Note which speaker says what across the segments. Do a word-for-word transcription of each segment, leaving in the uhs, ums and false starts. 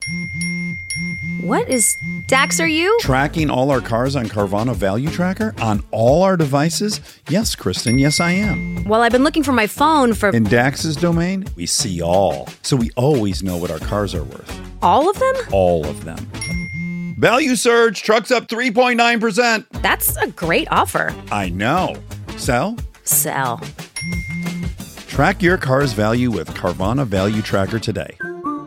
Speaker 1: What is... Dax, are you?
Speaker 2: Tracking all our cars on Carvana Value Tracker on all our devices? Yes, Kristen, yes, I am.
Speaker 1: Well, I've been looking for my phone for...
Speaker 2: In Dax's domain, we see all. So we always know what our cars are worth.
Speaker 1: All of them?
Speaker 2: All of them. Value surge, trucks up three point nine percent.
Speaker 1: That's a great offer.
Speaker 2: I know. Sell?
Speaker 1: Sell.
Speaker 2: Track your car's value with Carvana Value Tracker today.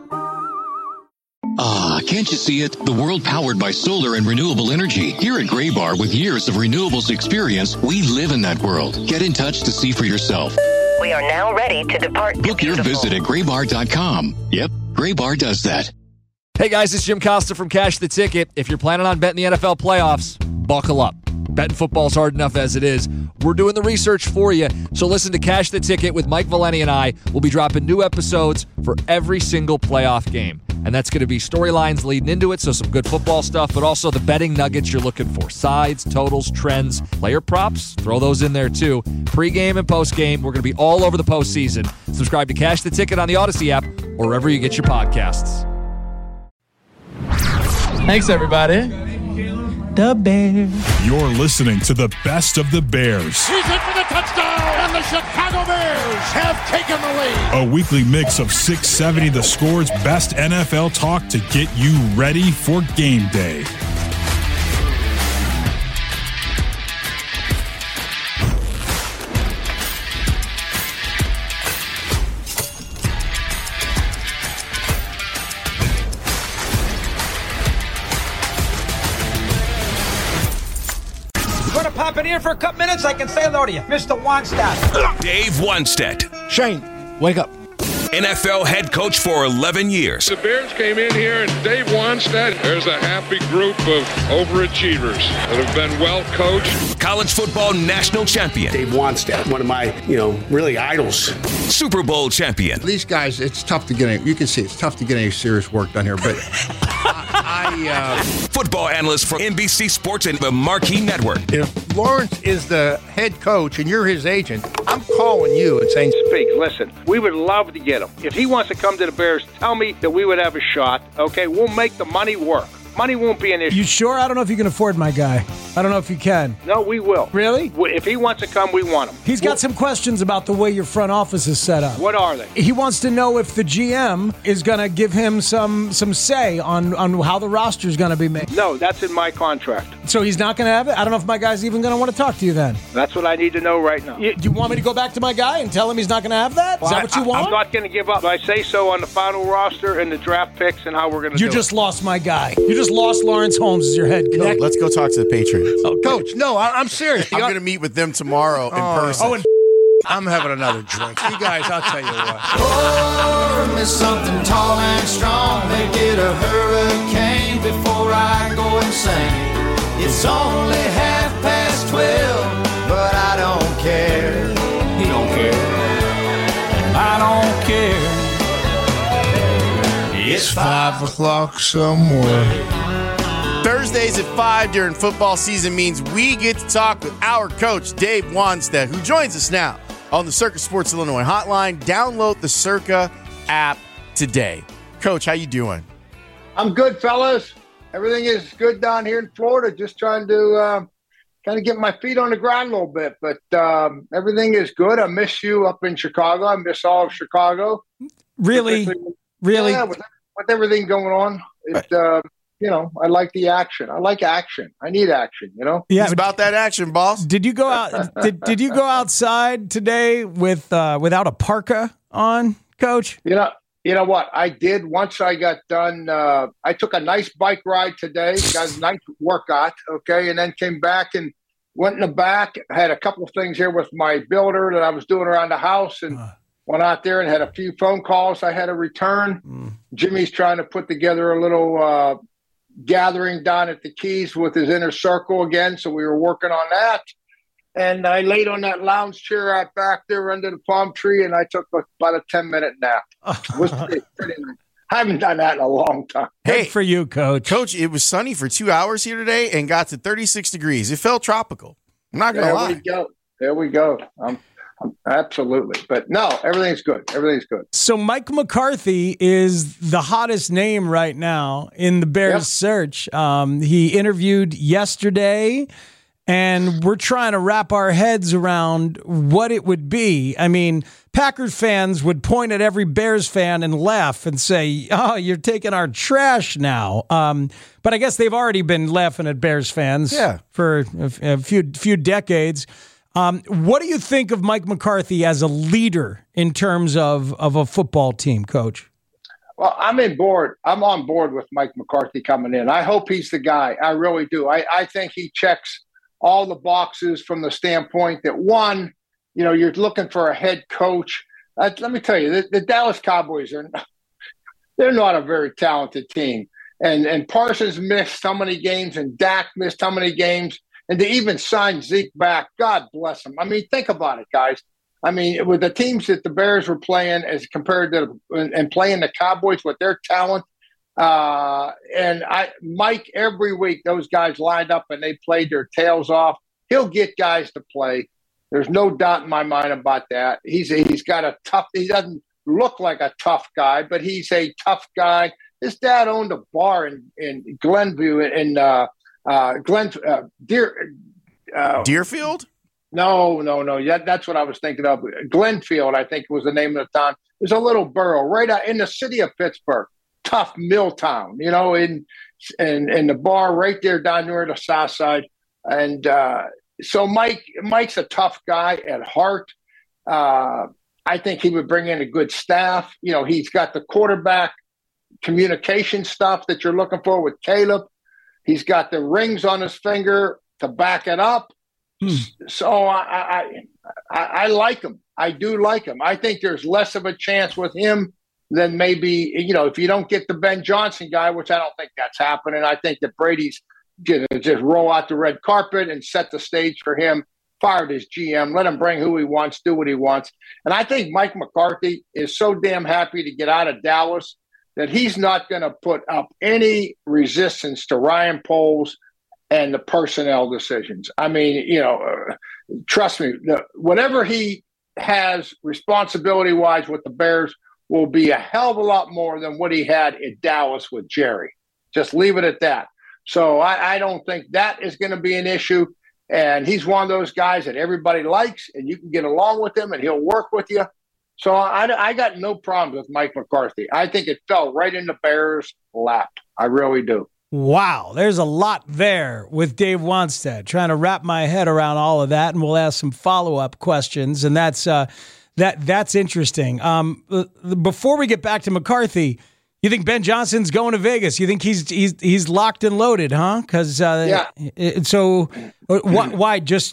Speaker 3: Ah, can't you see it? The world powered by solar and renewable energy. Here at Graybar, with years of renewables experience, we live in that world. Get in touch to see for yourself.
Speaker 4: We are now ready to depart.
Speaker 3: Book your visit at graybar dot com. Yep, Graybar does that.
Speaker 5: Hey guys, it's Jim Costa from Cash the Ticket. If you're planning on betting the N F L playoffs, buckle up. Betting football's hard enough as it is. We're doing the research for you. So listen to Cash the Ticket with Mike Valeni and I. We'll be dropping new episodes for every single playoff game. And that's going to be storylines leading into it, so some good football stuff, but also the betting nuggets you're looking for. Sides, totals, trends, player props, throw those in there too. Pre-game and post-game, we're going to be all over the postseason. Subscribe to Cash the Ticket on the Odyssey app or wherever you get your podcasts.
Speaker 6: Thanks, everybody. The Bears.
Speaker 7: You're listening to the best of the Bears.
Speaker 8: He's in for the touchdown, and the Chicago Bears have taken the lead.
Speaker 7: A weekly mix of six seventy The Score's best N F L talk to get you ready for game day.
Speaker 9: Pop in here for a couple minutes, I can say hello to you. Mister Wannstedt.
Speaker 10: Dave Wannstedt.
Speaker 9: Shane, wake up.
Speaker 10: N F L head coach for eleven years.
Speaker 11: The Bears came in here, and Dave Wannstedt, there's a happy group of overachievers that have been well coached.
Speaker 10: College football national champion.
Speaker 12: Dave Wannstedt, one of my, you know, really idols.
Speaker 10: Super Bowl champion.
Speaker 13: These guys, it's tough to get any, you can see it's tough to get any serious work done here, but I... I uh...
Speaker 10: Football analyst for N B C Sports and the Marquee Network.
Speaker 13: If Lawrence is the head coach and you're his agent, I'm calling you and saying,
Speaker 14: Speak, listen, we would love to get him. If he wants to come to the Bears, tell me that we would have a shot, okay? We'll make the money work. Money won't be an issue.
Speaker 6: You sure? I don't know if you can afford my guy. I don't know if you can.
Speaker 14: No, we will.
Speaker 6: Really?
Speaker 14: If he wants to come, we want him.
Speaker 6: He's got
Speaker 14: we'll,
Speaker 6: some questions about the way your front office is set up.
Speaker 14: What are they?
Speaker 6: He wants to know if the G M is going to give him some some say on, on how the roster is going to be made.
Speaker 14: No, that's in my contract.
Speaker 6: So he's not going to have it? I don't know if my guy's even going to want to talk to you then.
Speaker 14: That's what I need to know right now.
Speaker 6: You, do you want me to go back to my guy and tell him he's not going to have that? Is well, that what you
Speaker 14: I,
Speaker 6: want?
Speaker 14: I'm not going to give up. I say so on the final roster and the draft picks and how we're going to do it.
Speaker 6: You just lost my guy. You just lost Lawrence Holmes as your head coach.
Speaker 15: Let's go talk to the Patriots.
Speaker 13: Oh, Coach, no, I, I'm serious.
Speaker 15: I'm going to meet with them tomorrow in
Speaker 13: oh,
Speaker 15: person.
Speaker 13: Oh, and I'm having another drink. You guys, I'll tell you what.
Speaker 16: Pour me something tall and strong. Make it a hurricane before I go insane. It's only half past twelve, but I don't care.
Speaker 17: He don't care. And I don't care.
Speaker 13: It's five o'clock somewhere.
Speaker 15: Thursdays at five during football season means we get to talk with our coach, Dave Wannstedt, who joins us now on the Circa Sports Illinois hotline. Download the Circa app today. Coach, how you doing?
Speaker 18: I'm good, fellas. Everything is good down here in Florida. Just trying to uh, kind of get my feet on the ground a little bit. But um, everything is good. I miss you up in Chicago. I miss all of Chicago.
Speaker 6: Really? Really?
Speaker 18: Yeah, with, with everything going on. It, uh, you know, I like the action. I like action. I need action, you know?
Speaker 15: Yeah, it's about that action, boss.
Speaker 6: Did you go out did, did you go outside today with uh, without a parka on, Coach?
Speaker 18: You know, you know what? I did once I got done. Uh, I took a nice bike ride today, got a nice workout, okay, and then came back and went in the back. I had a couple of things here with my builder that I was doing around the house and uh. went out there and had a few phone calls I had to return. Mm. Jimmy's trying to put together a little uh, gathering down at the Keys with his inner circle again, so we were working on that. And I laid on that lounge chair out back there under the palm tree, and I took about a ten-minute nap. It was pretty, pretty nice. I haven't done that in a long time.
Speaker 6: Hey, good for you, Coach.
Speaker 15: Coach, it was sunny for two hours here today and got to thirty-six degrees. It felt tropical. I'm not going to lie.
Speaker 18: There we go. There we go. I'm, Absolutely. But no, everything's good. Everything's good.
Speaker 6: So Mike McCarthy is the hottest name right now in the Bears yep. search. Um, he interviewed yesterday, and we're trying to wrap our heads around what it would be. I mean, Packers fans would point at every Bears fan and laugh and say, oh, you're taking our trash now. Um, but I guess they've already been laughing at Bears fans
Speaker 15: yeah.
Speaker 6: for a, a few few decades. Um, what do you think of Mike McCarthy as a leader in terms of, of a football team, Coach?
Speaker 18: Well, I'm in board. I'm on board with Mike McCarthy coming in. I hope he's the guy. I really do. I, I think he checks all the boxes from the standpoint that, one, you know, you're looking for a head coach. Uh, let me tell you, the, the Dallas Cowboys are they're not a very talented team. And and Parsons missed how many games, and Dak missed how many games. And to even sign Zeke back, God bless him. I mean, think about it, guys. I mean, with the teams that the Bears were playing as compared to and playing the Cowboys with their talent, uh, and I, Mike, every week those guys lined up and they played their tails off. He'll get guys to play. There's no doubt in my mind about that. He's a, he's got a tough. He doesn't look like a tough guy, but he's a tough guy. His dad owned a bar in in Glenview in. Uh, Uh, Glen, uh, Deer, uh,
Speaker 15: Deerfield?
Speaker 18: No, no, no. Yeah, that's what I was thinking of. Glenfield, I think was the name of the town. There's a little borough right out in the city of Pittsburgh, tough mill town, you know, in in in the bar right there down near the south side. And uh, so Mike, Mike's a tough guy at heart. Uh, I think he would bring in a good staff. You know, he's got the quarterback communication stuff that you're looking for with Caleb. He's got the rings on his finger to back it up. Hmm. So I, I, I, I like him. I do like him. I think there's less of a chance with him than maybe, you know, if you don't get the Ben Johnson guy, which I don't think that's happening. I think that Brady's going to just roll out the red carpet and set the stage for him, fired his G M, let him bring who he wants, do what he wants. And I think Mike McCarthy is so damn happy to get out of Dallas that he's not going to put up any resistance to Ryan Poles and the personnel decisions. I mean, you know, uh, trust me, the, whatever he has responsibility-wise with the Bears will be a hell of a lot more than what he had at Dallas with Jerry. Just leave it at that. So I, I don't think that is going to be an issue. And he's one of those guys that everybody likes, and you can get along with him, and he'll work with you. So I, I got no problems with Mike McCarthy. I think it fell right in the Bears' lap. I really do.
Speaker 6: Wow, there's a lot there with Dave Wannstedt, trying to wrap my head around all of that, and we'll ask some follow-up questions, and that's uh, that that's interesting. Um, before we get back to McCarthy, you think Ben Johnson's going to Vegas? You think he's he's he's locked and loaded, huh? Because uh, yeah. So why, why just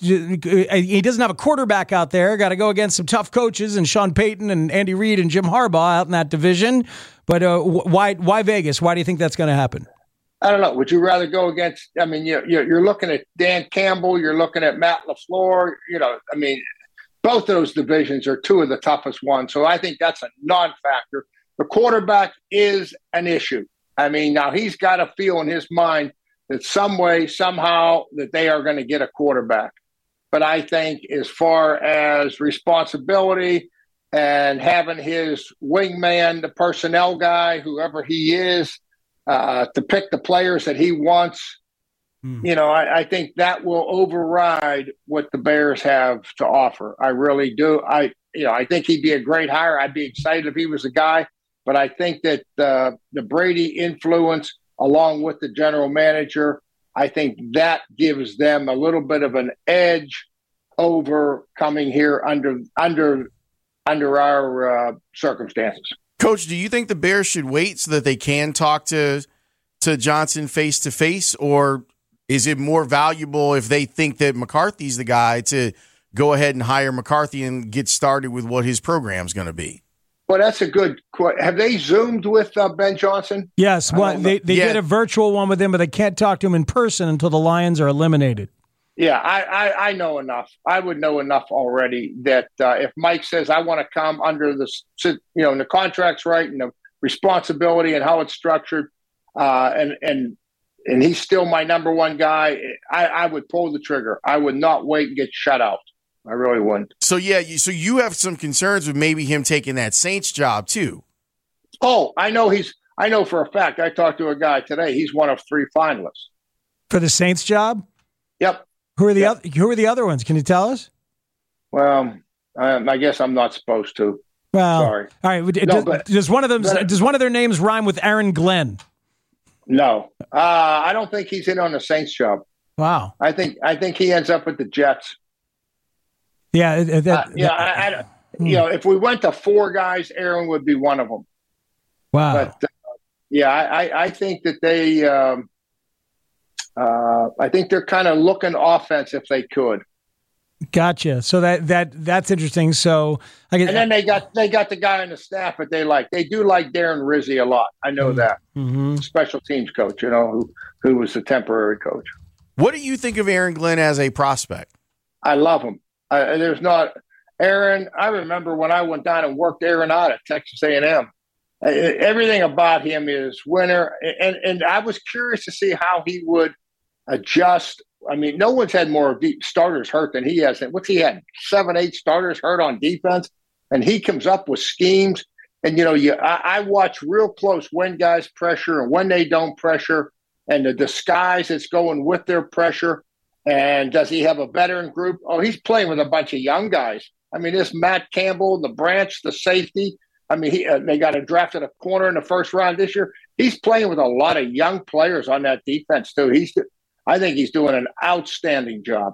Speaker 6: he doesn't have a quarterback out there? Got to go against some tough coaches and Sean Payton and Andy Reid and Jim Harbaugh out in that division. But uh, why why Vegas? Why do you think that's going to happen?
Speaker 18: I don't know. Would you rather go against? I mean, you're you're looking at Dan Campbell. You're looking at Matt LaFleur. You know, I mean, both of those divisions are two of the toughest ones. So I think that's a non-factor. The quarterback is an issue. I mean, now he's got to feel in his mind that some way, somehow, that they are going to get a quarterback. But I think as far as responsibility and having his wingman, the personnel guy, whoever he is, uh, to pick the players that he wants, hmm. you know, I, I think that will override what the Bears have to offer. I really do. I, you know, I think he'd be a great hire. I'd be excited if he was the guy. But I think that uh, the Brady influence, along with the general manager, I think that gives them a little bit of an edge over coming here under under under our uh, circumstances.
Speaker 15: Coach, do you think the Bears should wait so that they can talk to to Johnson face to face, or is it more valuable if they think that McCarthy's the guy to go ahead and hire McCarthy and get started with what his program's going to be?
Speaker 18: Well, that's a good question. Have they Zoomed with uh, Ben Johnson?
Speaker 6: Yes. Well, they they yeah. did a virtual one with him, but they can't talk to him in person until the Lions are eliminated.
Speaker 18: Yeah, I, I, I know enough. I would know enough already that uh, if Mike says, I want to come under the, you know, and the contract's right and the responsibility and how it's structured, uh, and, and, and he's still my number one guy, I, I would pull the trigger. I would not wait and get shut out. I really wouldn't.
Speaker 15: So yeah, you, so you have some concerns with maybe him taking that Saints job too.
Speaker 18: Oh, I know he's. I know for a fact. I talked to a guy today. He's one of three finalists
Speaker 6: for the Saints job.
Speaker 18: Yep.
Speaker 6: Who are the
Speaker 18: yep.
Speaker 6: other? Who are the other ones? Can you tell us?
Speaker 18: Well, um, I guess I'm not supposed to.
Speaker 6: Well,
Speaker 18: sorry.
Speaker 6: All right.
Speaker 18: No,
Speaker 6: does,
Speaker 18: but,
Speaker 6: does one of them?
Speaker 18: But,
Speaker 6: does one of their names rhyme with Aaron Glenn?
Speaker 18: No, uh, I don't think he's in on the Saints job.
Speaker 6: Wow.
Speaker 18: I think I think he ends up with the Jets.
Speaker 6: Yeah. That,
Speaker 18: uh, yeah. I, I, you know, if we went to four guys, Aaron would be one of them.
Speaker 6: Wow.
Speaker 18: But uh, yeah, I, I think that they. Um, uh, I think they're kind of looking offense if they could.
Speaker 6: Gotcha. So that that that's interesting. So I guess,
Speaker 18: and then they got they got the guy on the staff that they like. They do like Darren Rizzi a lot. I know
Speaker 6: mm-hmm.
Speaker 18: that
Speaker 6: mm-hmm.
Speaker 18: special teams coach. You know who who was the temporary coach.
Speaker 15: What do you think of Aaron Glenn as a prospect?
Speaker 18: I love him. Uh, there's not Aaron. I remember when I went down and worked Aaron out at Texas A and M. Uh, everything about him is winner, and and I was curious to see how he would adjust. I mean, no one's had more deep starters hurt than he has. What's he had? Seven, eight starters hurt on defense, and he comes up with schemes. And you know, you I, I watch real close when guys pressure and when they don't pressure, and the disguise that's going with their pressure. And does he have a veteran group? Oh, he's playing with a bunch of young guys. I mean, this Matt Campbell, the Branch, the safety. I mean, he, uh, they got a drafted a corner in the first round this year. He's playing with a lot of young players on that defense too. He's, I think he's doing an outstanding job.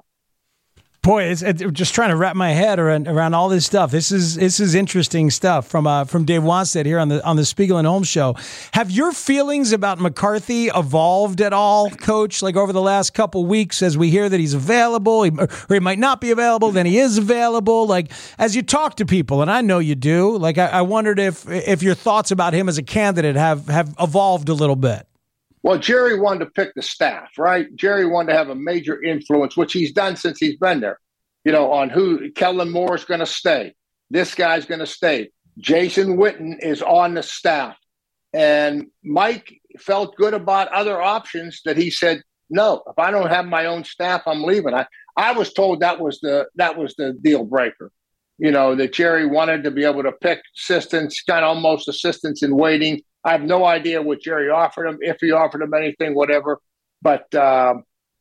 Speaker 6: Boy, it's, it's just trying to wrap my head around around all this stuff. This is this is interesting stuff from uh, from Dave Wannstedt here on the on the Spiegel and Holmes show. Have your feelings about McCarthy evolved at all, Coach? Like over the last couple weeks, as we hear that he's available, he, or he might not be available, then he is available. Like as you talk to people, and I know you do. Like I, I wondered if if your thoughts about him as a candidate have have evolved a little bit.
Speaker 18: Well, Jerry wanted to pick the staff, right? Jerry wanted to have a major influence, which he's done since he's been there, you know, on who Kellen Moore is going to stay. This guy's going to stay. Jason Witten is on the staff. And Mike felt good about other options that he said, no, if I don't have my own staff, I'm leaving. I, I was told that was the that was the deal breaker, you know, that Jerry wanted to be able to pick assistants, kind of almost assistants in waiting. I have no idea what Jerry offered him, if he offered him anything, whatever. But, uh,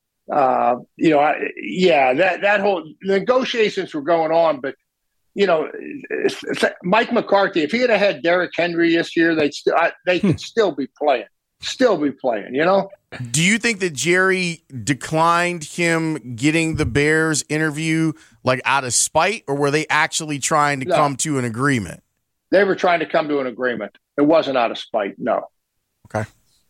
Speaker 18: uh, you know, I, yeah, that, that whole negotiations were going on. But, you know, it's, it's, Mike McCarthy, if he had had Derrick Henry this year, they'd st- I, they could still be playing, still be playing, you know?
Speaker 15: Do you think that Jerry declined him getting the Bears interview like out of spite, or were they actually trying to
Speaker 18: no.
Speaker 15: come to an agreement?
Speaker 18: They were trying to come to an agreement. It wasn't out of spite, no.
Speaker 15: Okay.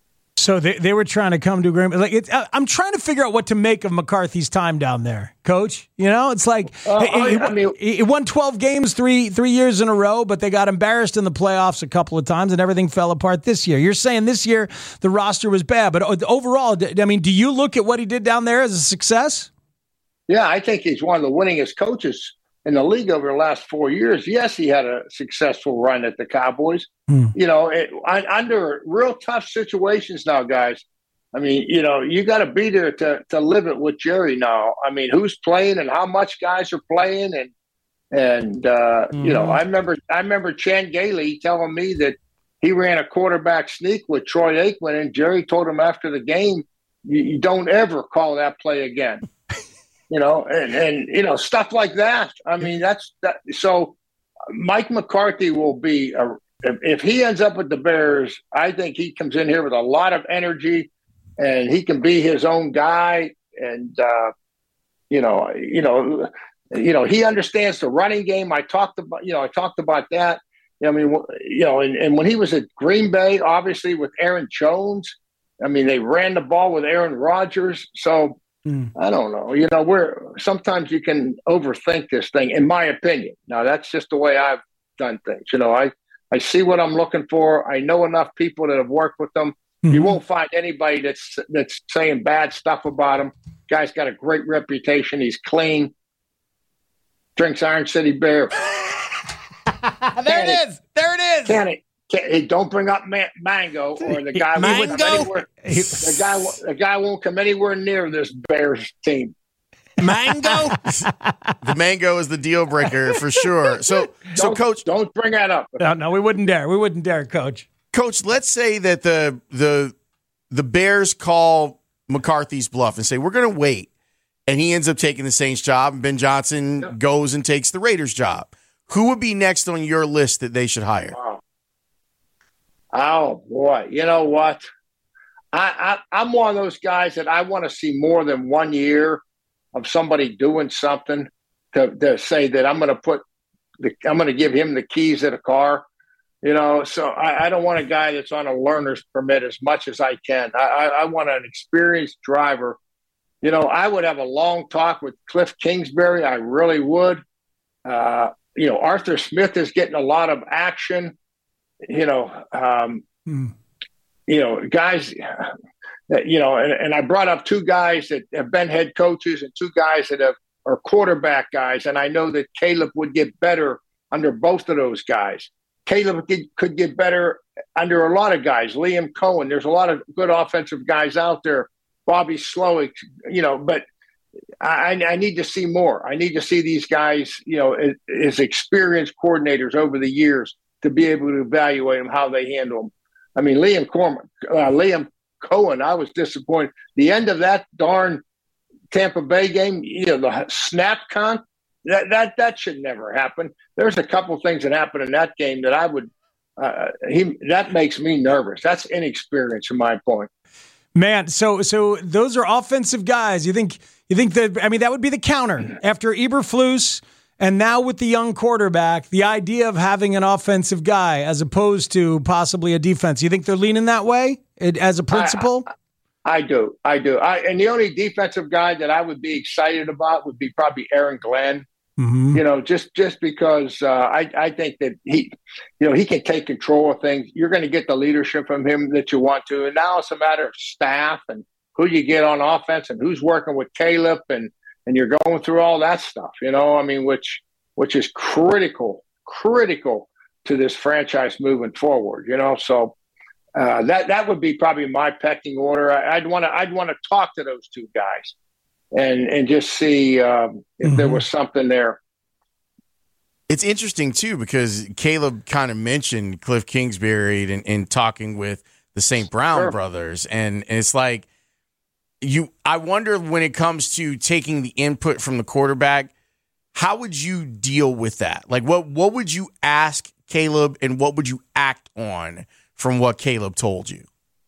Speaker 6: So they they were trying to come to agreement. Like it's, I'm trying to figure out what to make of McCarthy's time down there, Coach. You know, it's like
Speaker 18: uh,
Speaker 6: he,
Speaker 18: I,
Speaker 6: he,
Speaker 18: I mean,
Speaker 6: he won twelve games three three years in a row, but they got embarrassed in the playoffs a couple of times, and everything fell apart this year. You're saying this year the roster was bad, but overall, I mean, do you look at what he did down there as a success?
Speaker 18: Yeah, I think he's one of the winningest coaches in the league over the last four years. Yes, he had a successful run at the Cowboys. Hmm. You know, it, under real tough situations now, guys. I mean, you know, you got to be there to to live it with Jerry now. I mean, who's playing and how much guys are playing, and and uh, mm-hmm. you know, I remember I remember Chan Gailey telling me that he ran a quarterback sneak with Troy Aikman, and Jerry told him after the game, "You, you don't ever call that play again." You know, and, and, you know, stuff like that. I mean, that's that. So Mike McCarthy will be, a, if, if he ends up with the Bears, I think he comes in here with a lot of energy and he can be his own guy. And, uh, you know, you know, you know, he understands the running game. I talked about, you know, I talked about that. I mean, you know, and, and when he was at Green Bay, obviously with Aaron Jones, I mean, they ran the ball with Aaron Rodgers. So, Mm. I don't know. You know, we're sometimes you can overthink this thing, in my opinion. Now, that's just the way I've done things. You know, I, I see what I'm looking for. I know enough people that have worked with them. Mm-hmm. You won't find anybody that's that's saying bad stuff about him. Guy's got a great reputation. He's clean. Drinks Iron City Beer.
Speaker 15: there it is. There it is.
Speaker 18: Can it? Hey, don't bring up ma- Mango, or the guy won't come anywhere. The guy, the guy won't come anywhere near this Bears team.
Speaker 15: Mango? The mango is the deal breaker for sure. So, so
Speaker 18: Don't-
Speaker 15: Coach,
Speaker 18: don't bring that up.
Speaker 6: No, no, we wouldn't dare. We wouldn't dare, Coach.
Speaker 15: Coach, let's say that the the the Bears call McCarthy's bluff and say we're going to wait, and he ends up taking the Saints job, and Ben Johnson
Speaker 18: Yeah.
Speaker 15: goes and takes the Raiders job. Who would be next on your list that they should hire?
Speaker 18: Wow. Oh boy, you know what? I, I I'm one of those guys that I want to see more than one year of somebody doing something to, to say that I'm going to put the I'm going to give him the keys to the car. You know, so I, I don't want a guy that's on a learner's permit as much as I can. I, I, I want an experienced driver. You know, I would have a long talk with Cliff Kingsbury. I really would. Uh, you know, Arthur Smith is getting a lot of action. You know, um,
Speaker 6: Hmm.
Speaker 18: you know, guys that, you know, and, and I brought up two guys that have been head coaches and two guys that have, are quarterback guys. And I know that Caleb would get better under both of those guys. Caleb could, could get better under a lot of guys. Liam Cohen, there's a lot of good offensive guys out there. Bobby Slowick, you know, but I, I need to see more. I need to see these guys, you know, as, as experienced coordinators over the years to be able to evaluate them, how they handle them. I mean, Liam Corman, uh, Liam Cohen, I was disappointed. The end of that darn Tampa Bay game, you know, the snap count, that that that should never happen. There's a couple things that happened in that game that I would uh, he that makes me nervous. That's inexperience, from my point.
Speaker 6: Man, so so those are offensive guys. You think you think that? I mean, that would be the counter after Eberflus, and now with the young quarterback, the idea of having an offensive guy as opposed to possibly a defense. You think they're leaning that way it, as a principle?
Speaker 18: I, I, I do, I do. I, and the only defensive guy that I would be excited about would be probably Aaron Glenn.
Speaker 6: Mm-hmm.
Speaker 18: You know, just just because uh, I I think that he, you know, he can take control of things. You're going to get the leadership from him that you want to, and now it's a matter of staff and who you get on offense and who's working with Caleb, and and you're going through all that stuff. You know, I mean, which which is critical, critical to this franchise moving forward. You know, so uh, that that would be probably my pecking order. I, I'd want to I'd want to talk to those two guys. And and just see um, if mm-hmm. there was something there.
Speaker 15: It's interesting, too, because Caleb kind of mentioned Cliff Kingsbury in, in talking with the Saint Brown
Speaker 18: sure.
Speaker 15: brothers. And, and it's like, you. I wonder when it comes to taking the input from the quarterback, how would you deal with that? Like, what, what would you ask Caleb and what would you act on from what Caleb told you?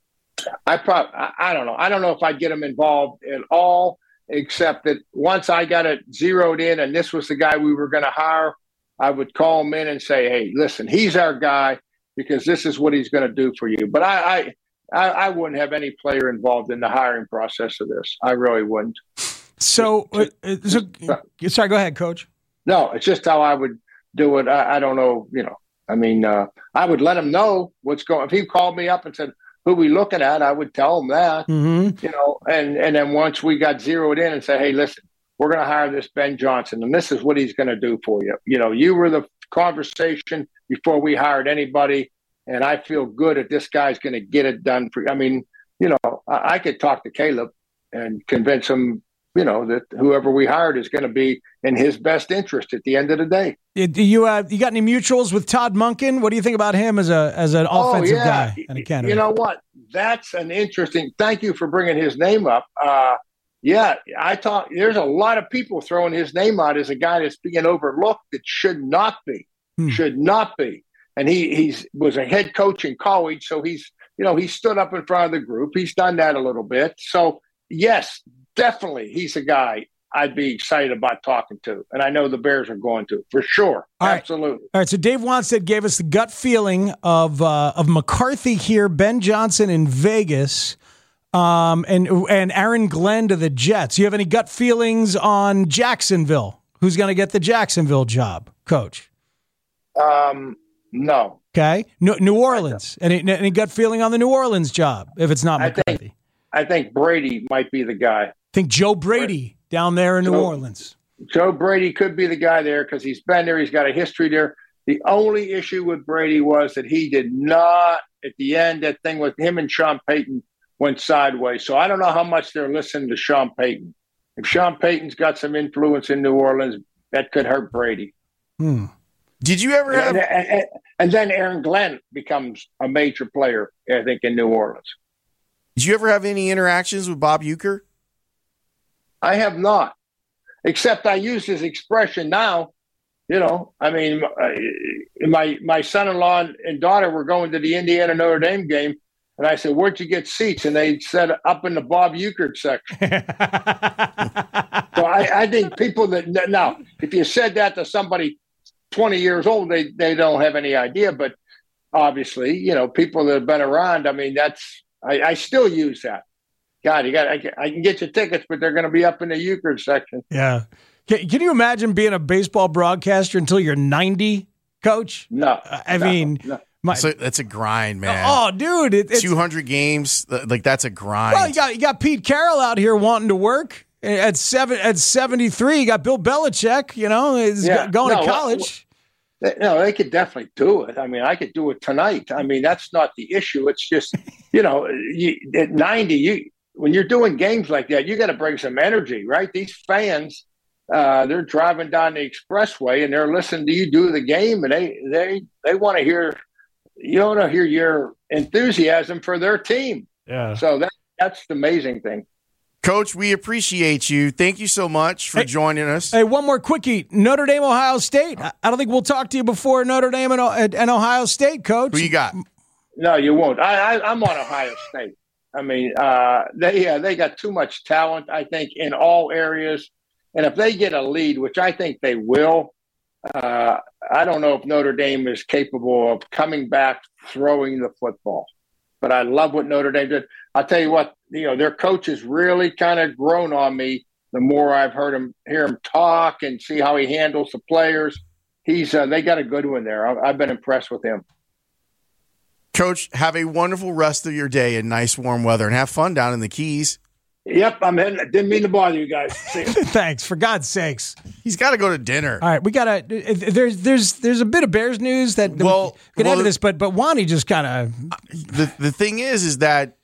Speaker 18: I probably, I, I don't know. I don't know if I'd get him involved at all. Except that once I got it zeroed in and this was the guy we were going to hire, I would call him in and say, hey, listen, he's our guy because this is what he's going to do for you. But I, I, I wouldn't have any player involved in the hiring process of this. I really wouldn't.
Speaker 6: So, uh, so sorry, go ahead, Coach.
Speaker 18: No, it's just how I would do it. I, I don't know, you know, I mean, uh, I would let him know what's going. If he called me up and said, who we looking at, I would tell them that,
Speaker 6: mm-hmm.
Speaker 18: you know, and, and then once we got zeroed in and say, hey, listen, we're going to hire this Ben Johnson, and this is what he's going to do for you. You know, you were the conversation before we hired anybody, and I feel good that this guy's going to get it done for you. I mean, you know, I, I could talk to Caleb and convince him, you know, that whoever we hired is going to be in his best interest at the end of the day.
Speaker 6: Do you uh, you got any mutuals with Todd Monken? What do you think about him as a as an
Speaker 18: oh,
Speaker 6: offensive
Speaker 18: yeah.
Speaker 6: guy and a candidate?
Speaker 18: You know what? That's an interesting. Thank you for bringing his name up. Uh, yeah, I thought there's a lot of people throwing his name out as a guy that's being overlooked that should not be,
Speaker 6: hmm.
Speaker 18: should not be. And he he's was a head coach in college, so he's you know he stood up in front of the group. He's done that a little bit. So yes. Definitely, he's a guy I'd be excited about talking to, and I know the Bears are going to, for sure.
Speaker 6: All right.
Speaker 18: Absolutely.
Speaker 6: All right, so Dave Wanstead gave us the gut feeling of uh, of McCarthy here, Ben Johnson in Vegas, um, and, and Aaron Glenn to the Jets. You have any gut feelings on Jacksonville? Who's going to get the Jacksonville job, Coach?
Speaker 18: Um, no.
Speaker 6: Okay. New, New Orleans. Any, any gut feeling on the New Orleans job, if it's not McCarthy?
Speaker 18: I think, I think Brady might be the guy.
Speaker 6: Think Joe Brady down there in Joe, New Orleans.
Speaker 18: Joe Brady could be the guy there because he's been there. He's got a history there. The only issue with Brady was that he did not, at the end, that thing with him and Sean Payton went sideways. So I don't know how much they're listening to Sean Payton. if Sean Payton's got some influence in New Orleans, that could hurt Brady.
Speaker 6: Hmm.
Speaker 15: Did you ever have?
Speaker 18: And, and, and then Aaron Glenn becomes a major player, I think, in New Orleans.
Speaker 15: Did you ever have any interactions with Bob Uecker?
Speaker 18: I have not, except I use his expression now. You know, I mean, my my son-in-law and daughter were going to the Indiana Notre Dame game, and I said, "Where'd you get seats?" And they said, "Up in the Bob Uecker section." So I, I think people that now, if you said that to somebody twenty years old, they they don't have any idea. But obviously, you know, people that have been around. I mean, that's I, I still use that. God, you got I, I can get you tickets, but they're going to be up in the Uecker section.
Speaker 6: Yeah. Can, can you imagine being a baseball broadcaster until you're ninety, Coach?
Speaker 18: No.
Speaker 6: I
Speaker 18: no,
Speaker 6: mean,
Speaker 18: no.
Speaker 6: My,
Speaker 15: so that's a grind, man.
Speaker 6: Oh, dude. It, it's,
Speaker 15: two hundred games, like that's a grind.
Speaker 6: Well, you got, you got Pete Carroll out here wanting to work. At seven, at seventy-three, you got Bill Belichick, you know, is yeah. going no, to college.
Speaker 18: Well, no, they could definitely do it. I mean, I could do it tonight. I mean, that's not the issue. It's just, you know, you, at ninety, you when you're doing games like that, you got to bring some energy, right? These fans, uh, they're driving down the expressway and they're listening to you do the game, and they they they want to hear you want to hear your enthusiasm for their team.
Speaker 6: Yeah.
Speaker 18: So that that's the amazing thing.
Speaker 15: Coach, we appreciate you. Thank you so much for
Speaker 6: hey,
Speaker 15: joining us.
Speaker 6: Hey, one more quickie. Notre Dame, Ohio State. I don't think we'll talk to you before Notre Dame and, and Ohio State, Coach.
Speaker 15: Who you got?
Speaker 18: No, you won't. I, I, I'm on Ohio State. I mean, uh, they yeah, they got too much talent, I think, in all areas. And if they get a lead, which I think they will, uh, I don't know if Notre Dame is capable of coming back throwing the football. But I love what Notre Dame did. I'll tell you what, you know, their coach has really kind of grown on me the more I've heard him, hear him talk and see how he handles the players. He's uh, they got a good one there. I, I've been impressed with him.
Speaker 15: Coach, have a wonderful rest of your day in nice warm weather and have fun down in the Keys.
Speaker 18: Yep, I'm in. Didn't mean to bother you guys.
Speaker 6: Thanks, for God's sakes.
Speaker 15: He's got to go to dinner.
Speaker 6: All right, we got to. There's there's there's a bit of Bears news that, that
Speaker 15: well,
Speaker 6: we can
Speaker 15: well,
Speaker 6: add to this, but but Wani just kind of.
Speaker 15: The the thing is, is that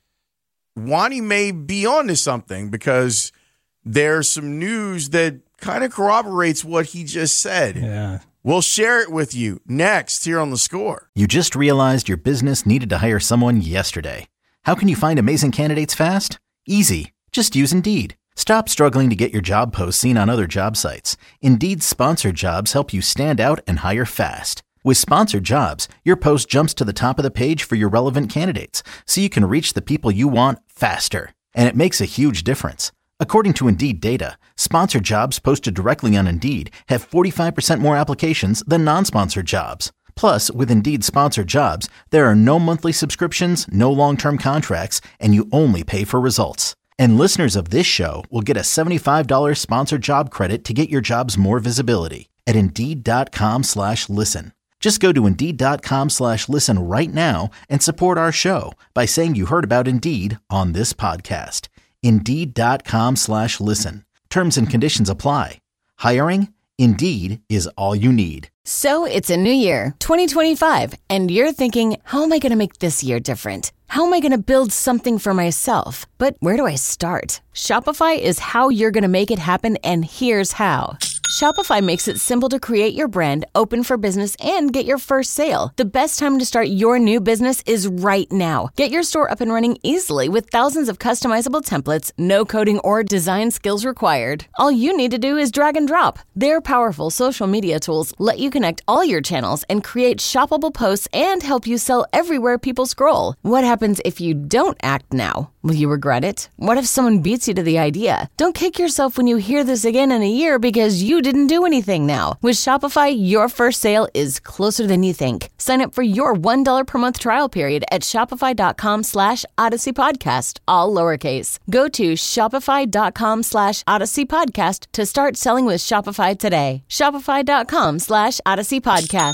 Speaker 15: Wani may be onto something because there's some news that kind of corroborates what he just said.
Speaker 6: Yeah.
Speaker 15: We'll share it with you next here on The Score.
Speaker 19: You just realized your business needed to hire someone yesterday. How can you find amazing candidates fast? Easy. Just use Indeed. Stop struggling to get your job posts seen on other job sites. Indeed's sponsored jobs help you stand out and hire fast. With sponsored jobs, your post jumps to the top of the page for your relevant candidates, so you can reach the people you want faster. And it makes a huge difference. According to Indeed data, sponsored jobs posted directly on Indeed have forty-five percent more applications than non-sponsored jobs. Plus, with Indeed sponsored jobs, there are no monthly subscriptions, no long-term contracts, and you only pay for results. And listeners of this show will get a seventy-five dollars sponsored job credit to get your jobs more visibility at Indeed.com slash listen. Just go to Indeed.com slash listen right now and support our show by saying you heard about Indeed on this podcast. Indeed.com slash listen. Terms and conditions apply. Hiring? Indeed is all you need.
Speaker 20: So it's a new year, twenty twenty-five, and you're thinking, how am I going to make this year different? How am I going to build something for myself? But where do I start? Shopify is how you're going to make it happen, and here's how. Shopify makes it simple to create your brand, open for business, and get your first sale. The best time to start your new business is right now. Get your store up and running easily with thousands of customizable templates, no coding or design skills required. All you need to do is drag and drop. Their powerful social media tools let you connect all your channels and create shoppable posts and help you sell everywhere people scroll. What happens if you don't act now? Will you regret it? What if someone beats you to the idea? Don't kick yourself when you hear this again in a year because you didn't do anything now. With Shopify, your first sale is closer than you think. Sign up for your one dollar per month trial period at shopify.com slash Odyssey Podcast, all lowercase. Go to shopify.com slash Odyssey Podcast to start selling with Shopify today. Shopify.com slash Odyssey Podcast.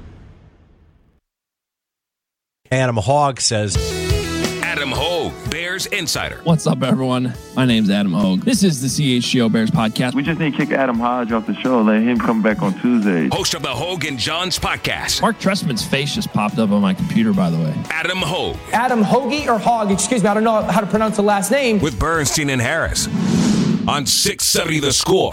Speaker 21: Adam Hogg says,
Speaker 10: Adam Hogue, Bears Bears insider.
Speaker 21: What's up, everyone? My name's Adam Hogue. This is the C H G O Bears podcast.
Speaker 22: We just need to kick Adam Hodge off the show. Let him come back on Tuesday.
Speaker 10: Host of the Hogue and Johns podcast.
Speaker 21: Mark Trestman's face just popped up on my computer, by the way.
Speaker 10: Adam Hogue.
Speaker 9: Adam Hoagie or Hogg? Excuse me, I don't know how to pronounce the last name.
Speaker 10: With Bernstein and Harris on six seventy The Score.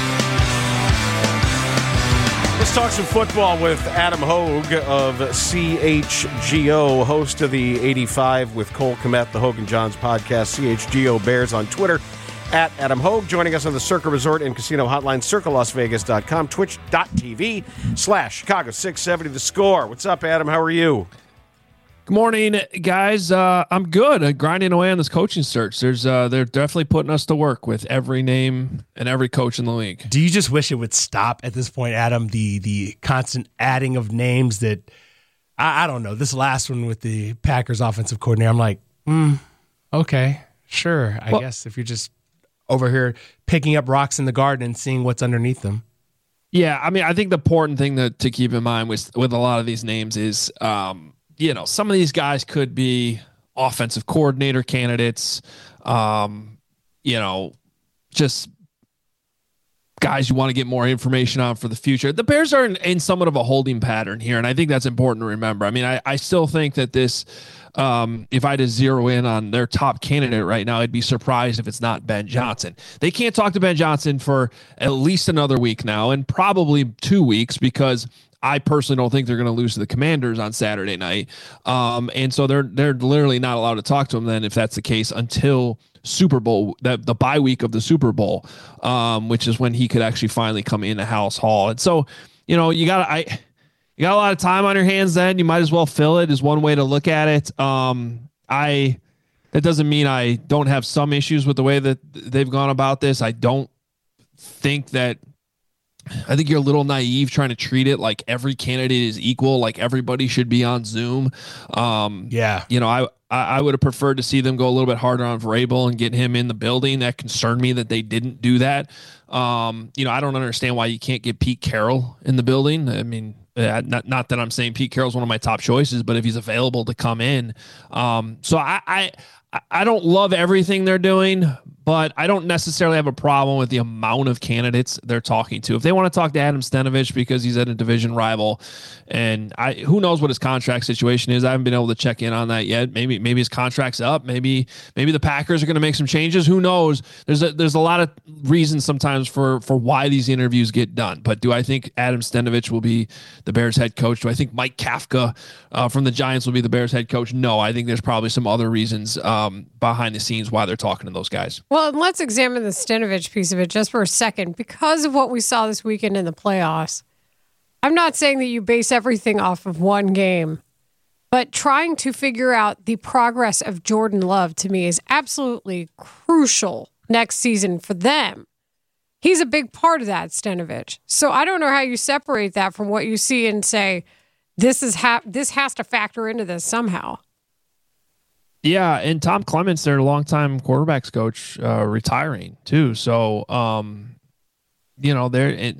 Speaker 15: Let's talk some football with Adam Hogue of C H G O, host of the eighty-five with Cole Kmet, the Hogue and Johns podcast. C H G O Bears on Twitter, at Adam Hogue. Joining us on the Circa Resort and Casino Hotline, circa las vegas dot com, twitch.tv slash Chicago six seventy The Score. What's up, Adam? How are you?
Speaker 21: Good morning, guys. Uh, I'm good. Uh, grinding away on this coaching search. There's, uh, they're definitely putting us to work with every name and every coach in the league.
Speaker 23: Do you just wish it would stop at this point, Adam? The the constant adding of names that I, I don't know. This last one with the Packers offensive coordinator, I'm like, hmm, okay, sure. I well, guess if you're just over here picking up rocks in the garden and seeing what's underneath them.
Speaker 21: Yeah, I mean, I think the important thing to to keep in mind with with a lot of these names is. Um, You know, some of these guys could be offensive coordinator candidates, um, you know, just guys you want to get more information on for the future. The Bears are in, in somewhat of a holding pattern here, and I think that's important to remember. I mean, I, I still think that this, um, if I had to zero in on their top candidate right now, I'd be surprised if it's not Ben Johnson. They can't talk to Ben Johnson for at least another week now, and probably two weeks because I personally don't think they're going to lose to the Commanders on Saturday night. Um, and so they're they're literally not allowed to talk to him then if that's the case until Super Bowl, that the bye week of the Super Bowl, um, which is when he could actually finally come into House Hall. And so, you know, you got I you got a lot of time on your hands then. You might as well fill it is one way to look at it. Um, I that doesn't mean I don't have some issues with the way that they've gone about this. I don't think that I think you're a little naive trying to treat it like every candidate is equal, like everybody should be on Zoom. Um,
Speaker 23: yeah.
Speaker 21: You know, I, I would have preferred to see them go a little bit harder on Vrabel and get him in the building. That concerned me that they didn't do that. Um, you know, I don't understand why you can't get Pete Carroll in the building. I mean, uh, not, not that I'm saying Pete Carroll's one of my top choices, but if he's available to come in. Um, so I, I, I don't love everything they're doing, but I don't necessarily have a problem with the amount of candidates they're talking to. If they want to talk to Adam Stenavich because he's at a division rival, and I who knows what his contract situation is. I haven't been able to check in on that yet. Maybe maybe his contract's up. Maybe maybe the Packers are going to make some changes. Who knows? There's a there's a lot of reasons sometimes for for why these interviews get done. But do I think Adam Stenavich will be the Bears head coach? Do I think Mike Kafka uh, from the Giants will be the Bears head coach? No, I think there's probably some other reasons um, behind the scenes why they're talking to those guys.
Speaker 24: Well, and let's examine the Stenavich piece of it just for a second. Because of what we saw this weekend in the playoffs, I'm not saying that you base everything off of one game, but trying to figure out the progress of Jordan Love to me is absolutely crucial next season for them. He's a big part of that, Stenavich. So I don't know how you separate that from what you see and say, this is ha- this has to factor into this somehow.
Speaker 21: Yeah, and Tom Clements, their longtime quarterbacks coach, uh, retiring too. So, um, you know, they're it,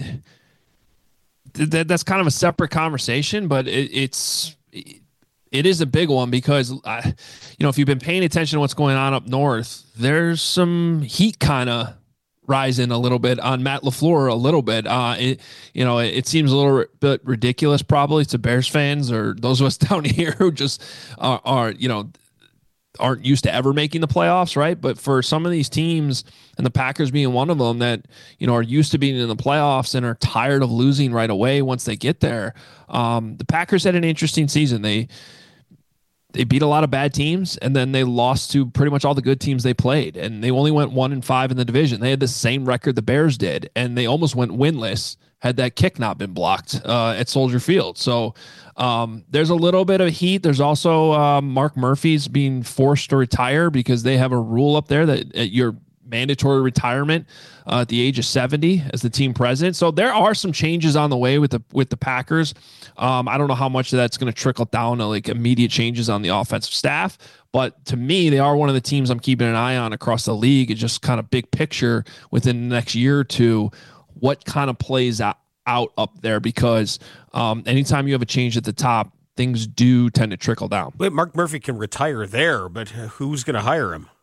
Speaker 21: that that's kind of a separate conversation, but it, it's it is a big one because, I, you know, if you've been paying attention to what's going on up north, there's some heat kind of rising a little bit on Matt LaFleur a little bit. Uh, it, you know, it, it seems a little bit ridiculous probably to Bears fans or those of us down here who just are, are you know. aren't used to ever making the playoffs, right? But for some of these teams, and the Packers being one of them, that, you know, are used to being in the playoffs and are tired of losing right away once they get there. Um, the Packers had an interesting season. They they beat a lot of bad teams, and then they lost to pretty much all the good teams they played. And they only went one and five in the division. They had the same record the Bears did, and they almost went winless had that kick not been blocked uh, at Soldier Field. So um, there's a little bit of heat. There's also uh, Mark Murphy's being forced to retire because they have a rule up there that at your mandatory retirement uh, at the age of seventy as the team president. So there are some changes on the way with the with the Packers. Um, I don't know how much of that's going to trickle down to like immediate changes on the offensive staff. But to me, they are one of the teams I'm keeping an eye on across the league. It's just kind of big picture within the next year or two. What kind of plays out, out up there? Because um, anytime you have a change at the top, things do tend to trickle down.
Speaker 1: Wait, Mark Murphy can retire there, but who's going to hire him?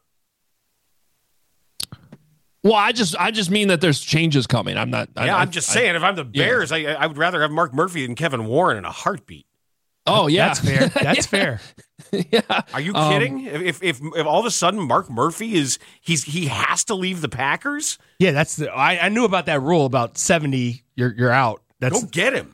Speaker 21: Well, I just I just mean that there's changes coming. I'm not.
Speaker 1: Yeah,
Speaker 21: I,
Speaker 1: I'm just saying.
Speaker 21: I,
Speaker 1: if I'm the Bears, yeah. I I would rather have Mark Murphy than Kevin Warren in a heartbeat.
Speaker 21: Oh yeah,
Speaker 23: that's fair. That's
Speaker 21: yeah.
Speaker 23: fair.
Speaker 21: yeah.
Speaker 1: Are you
Speaker 21: Um,
Speaker 1: kidding? If, if if all of a sudden Mark Murphy is he's he has to leave the Packers?
Speaker 23: Yeah, that's the. I, I knew about that rule. About seventy, you're you're out. That's
Speaker 1: Go get him.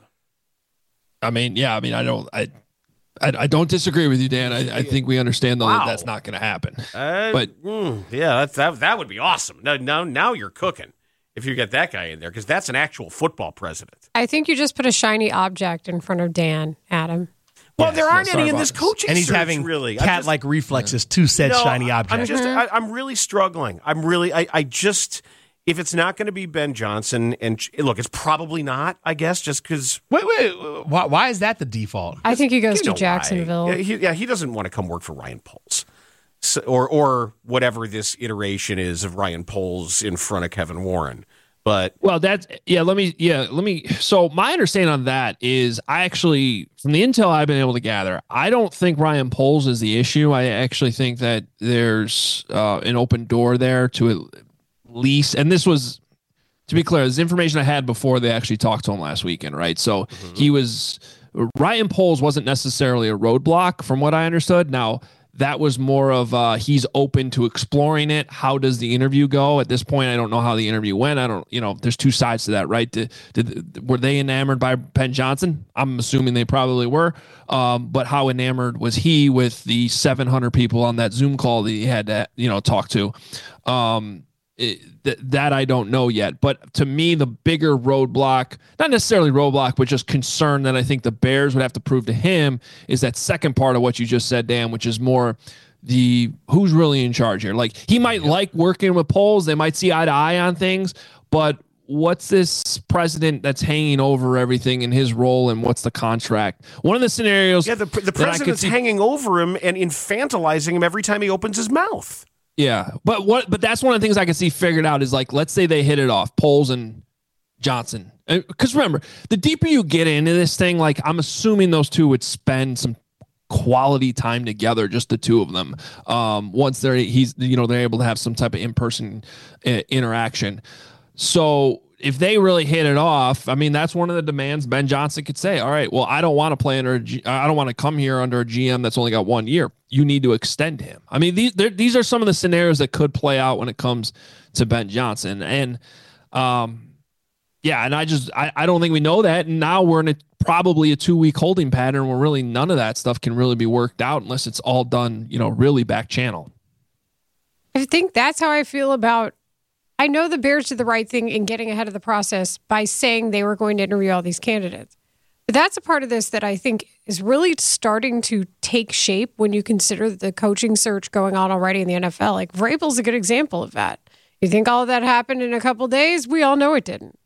Speaker 21: I mean, yeah. I mean, I don't. I. I, I don't disagree with you, Dan. I, I think we understand though
Speaker 1: Wow.
Speaker 21: that that's not going to happen.
Speaker 1: Uh,
Speaker 21: but
Speaker 1: mm, yeah, that's, that that would be awesome. Now, now now you're cooking if you get that guy in there because that's an actual football president.
Speaker 24: I think you just put a shiny object in front of Dan, Adam.
Speaker 1: Well,
Speaker 23: Yes,
Speaker 1: there aren't
Speaker 23: yes,
Speaker 1: any
Speaker 23: sorry
Speaker 1: in
Speaker 23: about
Speaker 1: this
Speaker 23: this.
Speaker 1: coaching
Speaker 23: And he's
Speaker 1: search,
Speaker 23: having
Speaker 1: really. I'm
Speaker 23: cat-like
Speaker 1: just-
Speaker 23: reflexes to said
Speaker 1: No,
Speaker 23: shiny
Speaker 1: I'm
Speaker 23: object.
Speaker 1: just I, I'm really struggling. I'm really I, I just if it's not going to be Ben Johnson and look, it's probably not. I guess just because.
Speaker 23: Wait, wait. Why, why is that the default?
Speaker 24: I think he goes
Speaker 1: You
Speaker 24: to
Speaker 1: know why.
Speaker 24: Jacksonville.
Speaker 1: Yeah he, yeah, he doesn't want to come work for Ryan Poles. So, or or whatever this iteration is of Ryan Poles in front of Kevin Warren. But
Speaker 21: well, that's yeah. Let me yeah. Let me. So my understanding on that is, I actually, from the intel I've been able to gather, I don't think Ryan Poles is the issue. I actually think that there's uh, an open door there to at least, and this was, to be clear, this information I had before they actually talked to him last weekend, right? So mm-hmm. he was Ryan Poles wasn't necessarily a roadblock, from what I understood. Now, that was more of uh, he's open to exploring it. How does the interview go? At this point, I don't know how the interview went. I don't, you know, there's two sides to that, right? Did, did were they enamored by Ben Johnson? I'm assuming they probably were. Um, but how enamored was he with the seven hundred people on that Zoom call that he had to, you know, talk to? Um, It, th- that I don't know yet, but to me, the bigger roadblock, not necessarily roadblock, but just concern that I think the Bears would have to prove to him is that second part of what you just said, Dan, which is more the who's really in charge here. Like, he might yeah. like working with Poles, they might see eye to eye on things, but what's this president that's hanging over everything in his role, and what's the contract? One of the scenarios,
Speaker 1: yeah, the, the president's see- hanging over him and infantilizing him every time he opens his mouth.
Speaker 21: Yeah, but what? But that's one of the things I can see figured out is, like, let's say they hit it off, Poles and Johnson. Because remember, the deeper you get into this thing, like, I'm assuming those two would spend some quality time together, just the two of them. Um, once they're he's you know they're able to have some type of in person uh, interaction. So if they really hit it off, I mean, that's one of the demands Ben Johnson could say. All right, well, I don't want to play under a G- I don't want to come here under a G M that's only got one year. You need to extend him. I mean, these these are some of the scenarios that could play out when it comes to Ben Johnson. And um, yeah, and I just I, I don't think we know that. And now we're in a probably a two week holding pattern where really none of that stuff can really be worked out unless it's all done, you know, really back channel.
Speaker 24: I think that's how I feel about. I know the Bears did the right thing in getting ahead of the process by saying they were going to interview all these candidates. But that's a part of this that I think is really starting to take shape when you consider the coaching search going on already in the N F L. Like, Vrabel's a good example of that. You think all of that happened in a couple of days? We all know it didn't.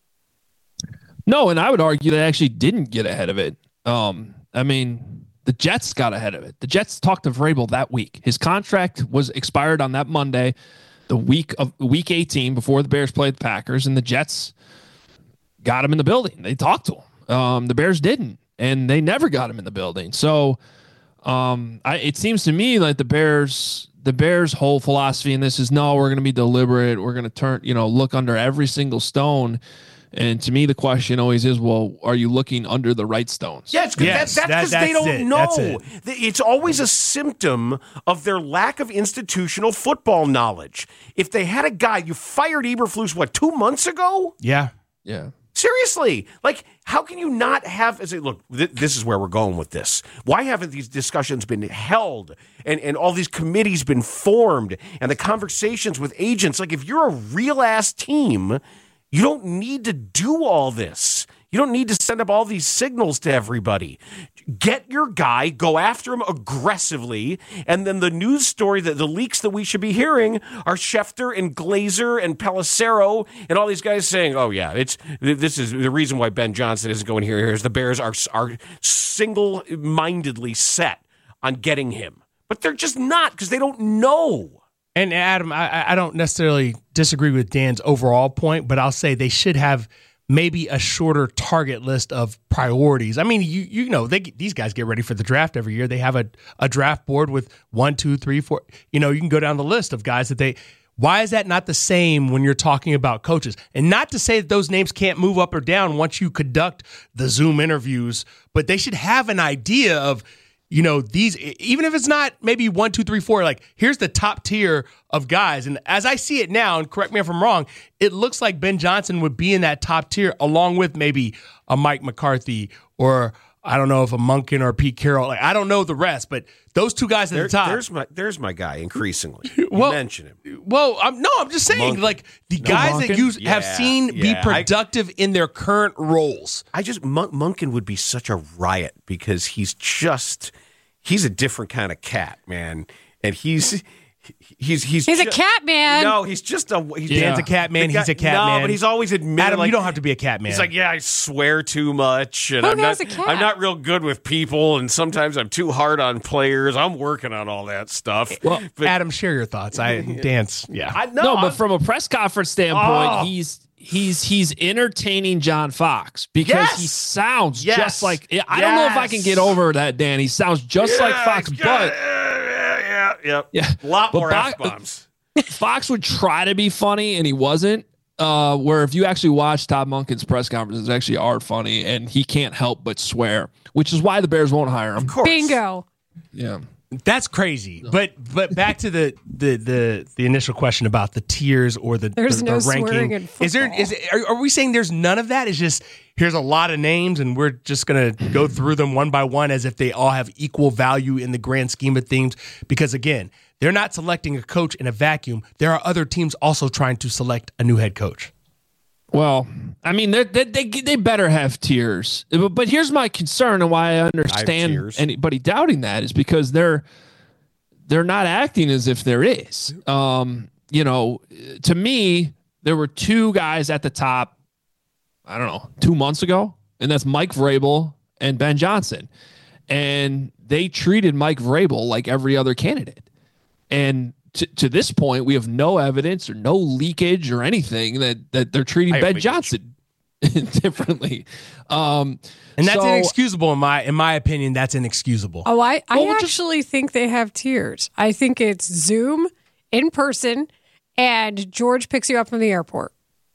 Speaker 21: No, and I would argue they actually didn't get ahead of it. Um, I mean, the Jets got ahead of it. The Jets talked to Vrabel that week. His contract was expired on that Monday, the week of week eighteen, before the Bears played the Packers, and the Jets got him in the building. They talked to him. Um, the Bears didn't, and they never got him in the building. So um, I, it seems to me like the Bears, the Bears' whole philosophy in this is, no, we're going to be deliberate. We're going to turn, you know, look under every single stone. And to me, the question always is, well, are you looking under the right stones?
Speaker 1: Yeah, it's good.
Speaker 23: Yes,
Speaker 1: that, that's because
Speaker 23: that,
Speaker 1: they don't
Speaker 23: it.
Speaker 1: know.
Speaker 23: It.
Speaker 1: It's always a symptom of their lack of institutional football knowledge. If they had a guy, you fired Eberflus, what, two months ago?
Speaker 23: Yeah.
Speaker 21: Yeah.
Speaker 1: Seriously, like, how can you not have, as a, look, th- this is where we're going with this. Why haven't these discussions been held and, and all these committees been formed and the conversations with agents? Like, if you're a real ass team, you don't need to do all this. You don't need to send up all these signals to everybody. Get your guy, go after him aggressively, and then the news story, that the leaks that we should be hearing are Schefter and Glazer and Pelissero and all these guys saying, "Oh yeah, it's this is the reason why Ben Johnson isn't going here. Here is the Bears are are single-mindedly set on getting him, but they're just not because they don't know."
Speaker 23: And Adam, I, I don't necessarily disagree with Dan's overall point, but I'll say they should have maybe a shorter target list of priorities. I mean, you you know, they these guys get ready for the draft every year. They have a, a draft board with one, two, three, four. You know, you can go down the list of guys that they. Why is that not the same when you're talking about coaches? And not to say that those names can't move up or down once you conduct the Zoom interviews, but they should have an idea of, you know, these, even if it's not maybe one, two, three, four, like here's the top tier of guys. And as I see it now, and correct me if I'm wrong, it looks like Ben Johnson would be in that top tier along with maybe a Mike McCarthy or I don't know if a Monken or Pete Carroll. Like I don't know the rest, but those two guys at
Speaker 1: there,
Speaker 23: the top.
Speaker 1: There's my there's my guy increasingly. You
Speaker 23: well,
Speaker 1: mention him.
Speaker 23: Well, I'm, no, I'm just saying,
Speaker 1: Monken.
Speaker 23: like the
Speaker 1: No,
Speaker 23: guys
Speaker 1: Monken?
Speaker 23: that you
Speaker 1: Yeah,
Speaker 23: have seen
Speaker 1: yeah.
Speaker 23: be productive in their current roles.
Speaker 1: I just Mon- Monken would be such a riot because he's just he's a different kind of cat, man, and he's. He's he's
Speaker 24: He's
Speaker 1: ju-
Speaker 24: a cat man.
Speaker 1: No, he's just a he's
Speaker 23: Yeah. Dan's a cat man.
Speaker 1: the guy-
Speaker 23: He's a cat
Speaker 1: no,
Speaker 23: man.
Speaker 1: but he's always admitted.
Speaker 23: Adam,
Speaker 1: like,
Speaker 23: you don't have to be a cat man.
Speaker 1: He's like, yeah, I swear too much, and
Speaker 24: Who
Speaker 1: I'm not
Speaker 24: has a cat?
Speaker 1: I'm not real good with people, and sometimes I'm too hard on players. I'm working on all that stuff.
Speaker 23: Well,
Speaker 1: But-
Speaker 23: Adam, share your thoughts. I dance. Yeah.
Speaker 1: I,
Speaker 21: No,
Speaker 1: no,
Speaker 21: but
Speaker 1: I'm-
Speaker 21: from a press conference standpoint,
Speaker 1: Oh.
Speaker 21: he's he's he's entertaining John Fox because
Speaker 1: Yes.
Speaker 21: he sounds
Speaker 1: Yes.
Speaker 21: just like I don't know if I can
Speaker 1: Yes.
Speaker 21: get over that, Dan. He sounds just like
Speaker 1: Yeah,
Speaker 21: Fox,
Speaker 1: yeah,
Speaker 21: but
Speaker 1: yeah, yeah, yeah,
Speaker 21: yeah,
Speaker 1: a lot
Speaker 21: but
Speaker 1: more
Speaker 21: Bo-
Speaker 1: F bombs.
Speaker 21: Fox would try to be funny and he wasn't. Uh, where if you actually watch Todd Monken's press conferences, they actually are funny, and he can't help but swear, which is why the Bears won't hire him.
Speaker 1: Of course,
Speaker 24: Bingo.
Speaker 21: Yeah.
Speaker 23: That's crazy. But but back to the the the, the initial question about the tiers or the,
Speaker 24: There's
Speaker 23: the,
Speaker 24: no
Speaker 23: the ranking.
Speaker 24: swearing in
Speaker 23: Is there is are, are we saying there's none of that? It's just here's a lot of names and we're just gonna go through them one by one as if they all have equal value in the grand scheme of things. Because again, they're not selecting a coach in a vacuum. There are other teams also trying to select a new head coach.
Speaker 21: Well, I mean, they they they better have tiers. But, but here's my concern and why I understand
Speaker 1: tiers.
Speaker 21: anybody doubting that is because they're they're not acting as if there is. Um, you know, to me, there were two guys at the top. I don't know, two months ago, and that's Mike Vrabel and Ben Johnson, and they treated Mike Vrabel like every other candidate, and. To, to this point, we have no evidence or no leakage or anything that, that they're treating
Speaker 23: I
Speaker 21: Ben
Speaker 23: leakage.
Speaker 21: Johnson differently. Um,
Speaker 23: And that's
Speaker 21: so-
Speaker 23: inexcusable in my in my opinion. That's inexcusable.
Speaker 24: Oh, I, I
Speaker 21: Well, we'll just-
Speaker 24: actually think they have tiers. I think it's Zoom, in person, and George picks you up from the airport.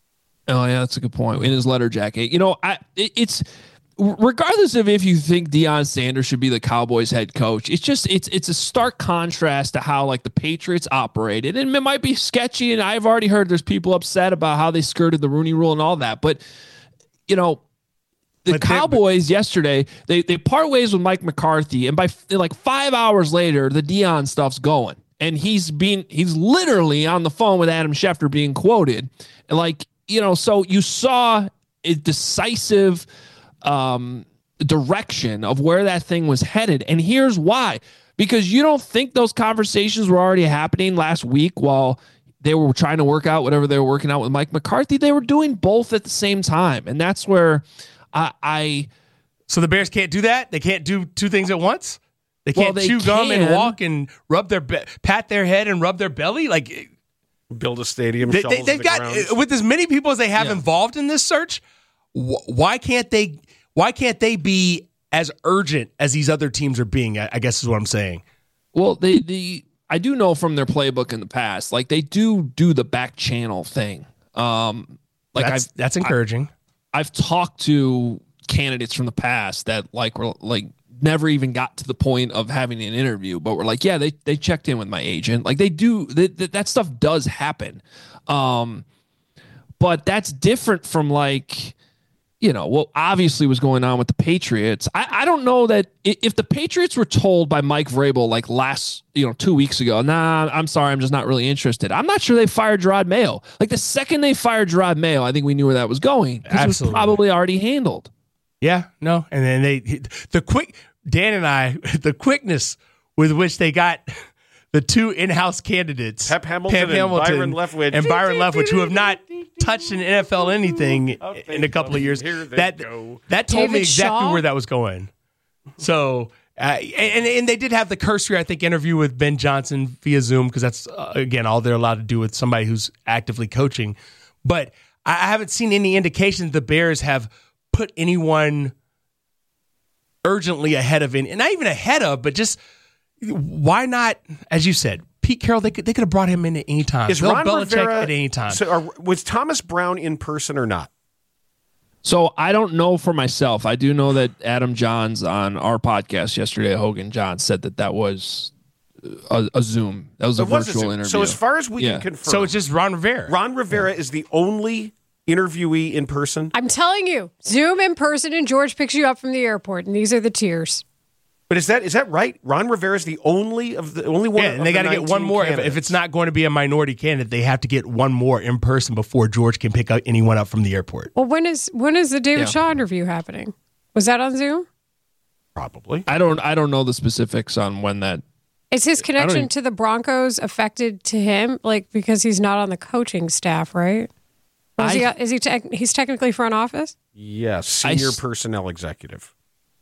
Speaker 21: Oh yeah, that's a good point. In his letter jacket, you know, I it, it's regardless of if you think Deion Sanders should be the Cowboys head coach, it's just it's it's a stark contrast to how like the Patriots operated, and it might be sketchy. And I've already heard there's people upset about how they skirted the Rooney Rule and all that, but you know. The
Speaker 23: But they-
Speaker 21: Cowboys yesterday, they they part ways with Mike McCarthy, and by f- like five hours later, the Deion stuff's going, and he's being he's literally on the phone with Adam Schefter being quoted, and like you know, so you saw a decisive um, direction of where that thing was headed, and here's why: because you don't think those conversations were already happening last week while they were trying to work out whatever they were working out with Mike McCarthy. They were doing both at the same time, and that's where. I, I
Speaker 23: So the Bears can't do that? They can't do two things at once? They can't
Speaker 21: Well, they
Speaker 23: chew gum and
Speaker 21: can.
Speaker 23: walk and rub their be- pat their head and rub their belly? Like
Speaker 1: build a stadium.
Speaker 23: they,
Speaker 1: shovels
Speaker 23: they,
Speaker 1: in
Speaker 23: they've
Speaker 1: the
Speaker 23: got
Speaker 1: ground.
Speaker 23: with as many people as they have
Speaker 21: Yeah.
Speaker 23: involved in this search. Wh- why can't they? Why can't they be as urgent as these other teams are being? I, I guess is what I'm saying.
Speaker 21: well, they the I do know from their playbook in the past, like they do do the back channel thing. Um, like
Speaker 23: that's
Speaker 21: I've
Speaker 23: that's encouraging.
Speaker 21: I, I've talked to candidates from the past that like were like never even got to the point of having an interview, but we're like, yeah, they they checked in with my agent. Like they do they, that. That stuff does happen, um, but that's different from like. You know, what obviously was going on with the Patriots. I, I don't know that i- if the Patriots were told by Mike Vrabel like last, you know, two weeks ago, nah, I'm sorry, I'm just not really interested. I'm not sure they fired Gerard Mayo. Like the second they fired Gerard Mayo, I think we knew where that was going because it was
Speaker 23: Absolutely.
Speaker 21: probably already handled.
Speaker 23: Yeah, no, and then they the quick Dan and I the quickness with which they got the two in-house candidates,
Speaker 1: Pep Hamilton and Byron Leftwich.
Speaker 23: and Byron Leftwich, who have not touched an N F L anything in a couple of years.
Speaker 1: Here they
Speaker 23: That
Speaker 1: go.
Speaker 23: that told me
Speaker 24: David
Speaker 23: exactly
Speaker 24: Shaw?
Speaker 23: where that was going. So, uh, and and they did have the cursory, I think, interview with Ben Johnson via Zoom because that's uh, again all they're allowed to do with somebody who's actively coaching. But I haven't seen any indication the Bears have put anyone urgently ahead of, and not even ahead of, but just why not, as you said, Pete Carroll, they could they could have brought him in at any time.
Speaker 1: Is
Speaker 23: Bill
Speaker 1: Ron
Speaker 23: Belichick
Speaker 1: Rivera,
Speaker 23: at any time.
Speaker 1: So are, was Thomas Brown in person or not?
Speaker 21: So I don't know for myself. I do know that Adam Johns on our podcast yesterday, Hogan Johns, said that that was a, a Zoom. That was a
Speaker 1: It was
Speaker 21: virtual
Speaker 1: Zoom.
Speaker 21: interview.
Speaker 1: So as far as we
Speaker 21: Yeah.
Speaker 1: can confirm.
Speaker 23: So it's just Ron Rivera.
Speaker 1: Ron Rivera is the only interviewee in person?
Speaker 24: I'm telling you, Zoom in person, and George picks you up from the airport, and these are the tiers.
Speaker 1: But is that is that right? Ron Rivera is the only of the only one.
Speaker 23: Yeah, and they got to get one more. If, if it's not going to be a minority candidate, they have to get one more in person before George can pick up anyone up from the airport.
Speaker 24: Well, when is when is the David
Speaker 21: Yeah.
Speaker 24: Shaw interview happening? Was that on Zoom?
Speaker 1: Probably.
Speaker 21: I don't. I don't know the specifics on when that.
Speaker 24: Is his
Speaker 21: I don't
Speaker 24: connection
Speaker 21: even-
Speaker 24: to the Broncos affected to him, like because he's not on the coaching staff, right? Or is
Speaker 21: I-
Speaker 24: he? Is he? Tec- he's technically front office.
Speaker 1: Yes, senior
Speaker 21: I s-
Speaker 1: personnel executive.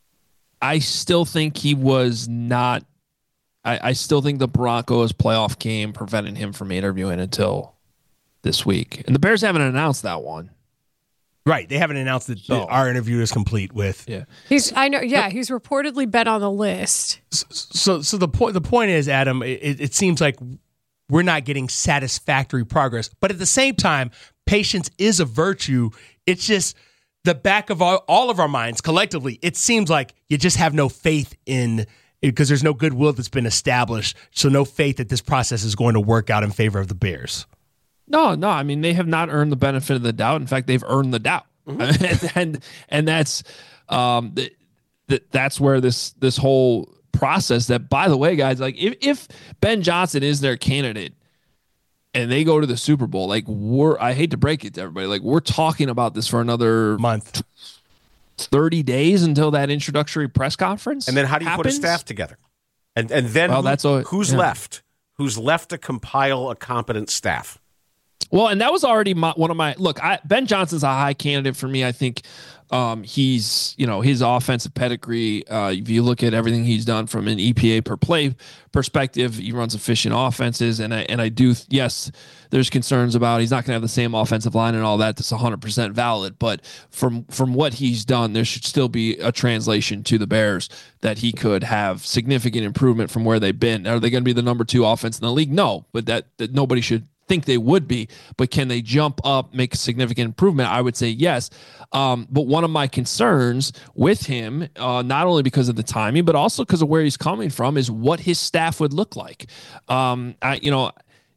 Speaker 21: I still think he was not. I, I still think the Broncos playoff game prevented him from interviewing until this week, and the Bears haven't announced that one.
Speaker 23: Right, they haven't announced that
Speaker 21: So-
Speaker 23: our interview is complete with.
Speaker 21: Yeah,
Speaker 24: He's. I know. Yeah, he's reportedly been on the list.
Speaker 23: So, so the point the point is, Adam, it, it seems like we're not getting satisfactory progress, but at the same time, patience is a virtue. It's just the back of all, all of our minds collectively. It seems like you just have no faith in because there's no goodwill that's been established. So no faith that this process is going to work out in favor of the Bears.
Speaker 21: No, no. I mean, they have not earned the benefit of the doubt. In fact, they've earned the doubt, mm-hmm. and and that's um, th- th- that's where this this whole process. That, by the way, guys, like if if Ben Johnson is their candidate and they go to the Super Bowl, like we're I hate to break it to everybody, like we're talking about this for another
Speaker 23: month,
Speaker 21: thirty days until that introductory press conference.
Speaker 1: And then how do you
Speaker 21: happens?
Speaker 1: put a staff together? And and then
Speaker 21: Well,
Speaker 1: who-
Speaker 21: that's all-
Speaker 1: who's
Speaker 21: yeah.
Speaker 1: left? Who's left to compile a competent staff?
Speaker 21: Well, and that was already my, one of my look. I, Ben Johnson's a high candidate for me. I think um, he's, you know, his offensive pedigree. Uh, if you look at everything he's done from an E P A per play perspective, he runs efficient offenses, and I and I do. Yes, there's concerns about he's not going to have the same offensive line and all that. That's one hundred percent valid. But from from what he's done, there should still be a translation to the Bears that he could have significant improvement from where they've been. Are they going to be the number two offense in the league? No, but that that nobody should think they would be, but can they jump up, make a significant improvement? I would say yes. Um, but one of my concerns with him, uh, not only because of the timing, but also because of where he's coming from, is what his staff would look like. Um, I, you know,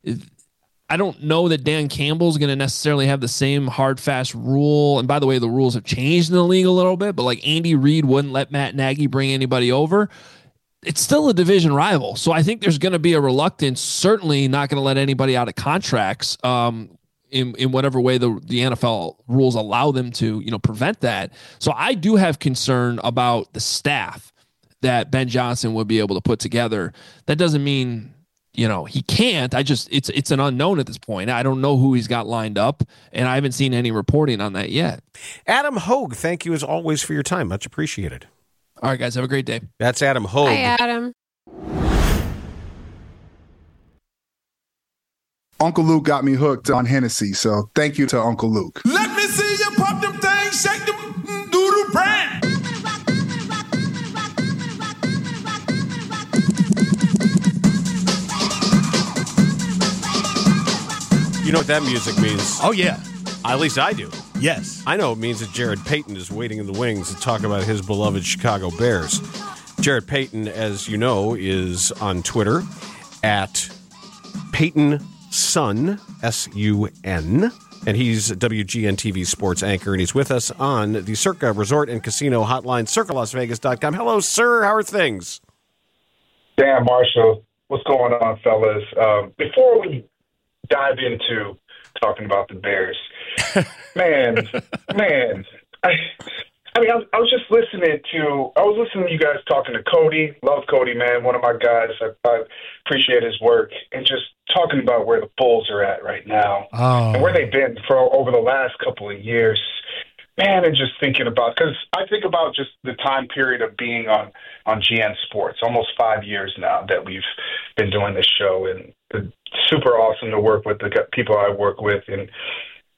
Speaker 21: I don't know that Dan Campbell's going to necessarily have the same hard, fast rule. And by the way, the rules have changed in the league a little bit, but like Andy Reid wouldn't let Matt Nagy bring anybody over. It's still a division rival. So I think there's going to be a reluctance, certainly not going to let anybody out of contracts um, in, in whatever way the, the N F L rules allow them to, you know, prevent that. So I do have concern about the staff that Ben Johnson would be able to put together. That doesn't mean, you know, he can't. I just, it's, it's an unknown at this point. I don't know who he's got lined up, and I haven't seen any reporting on that yet.
Speaker 1: Adam Hogue, thank you as always for your time. Much appreciated.
Speaker 21: All right, guys, have a great day.
Speaker 1: That's Adam Hogue.
Speaker 24: Hi, Adam.
Speaker 2: Uncle Luke got me hooked on Hennessy, so thank you to Uncle Luke.
Speaker 17: Let me see you pop them things, shake them doodle brand.
Speaker 1: You know what that music means?
Speaker 23: Oh, yeah.
Speaker 1: At least I do.
Speaker 23: Yes.
Speaker 1: I know it means that Jared Payton is waiting in the wings to talk about his beloved Chicago Bears. Jared Payton, as you know, is on Twitter at Payton Sun, S U N, and he's a W G N T V sports anchor, and he's with us on the Circa Resort and Casino Hotline, circa las vegas dot com. Hello, sir. How are things?
Speaker 3: Dan Marshall, what's going on, fellas? Um, before we dive into talking about the Bears, man, man, I, I mean, I, I was just listening to, I was listening to you guys talking to Cody. Love Cody, man, one of my guys. I, I appreciate his work, and just talking about where the Bulls are at right now
Speaker 23: Oh.
Speaker 3: and where they've been for over the last couple of years. Man, and just thinking about, because I think about just the time period of being on, on G N Sports, almost five years now that we've been doing this show, and it's super awesome to work with the people I work with. And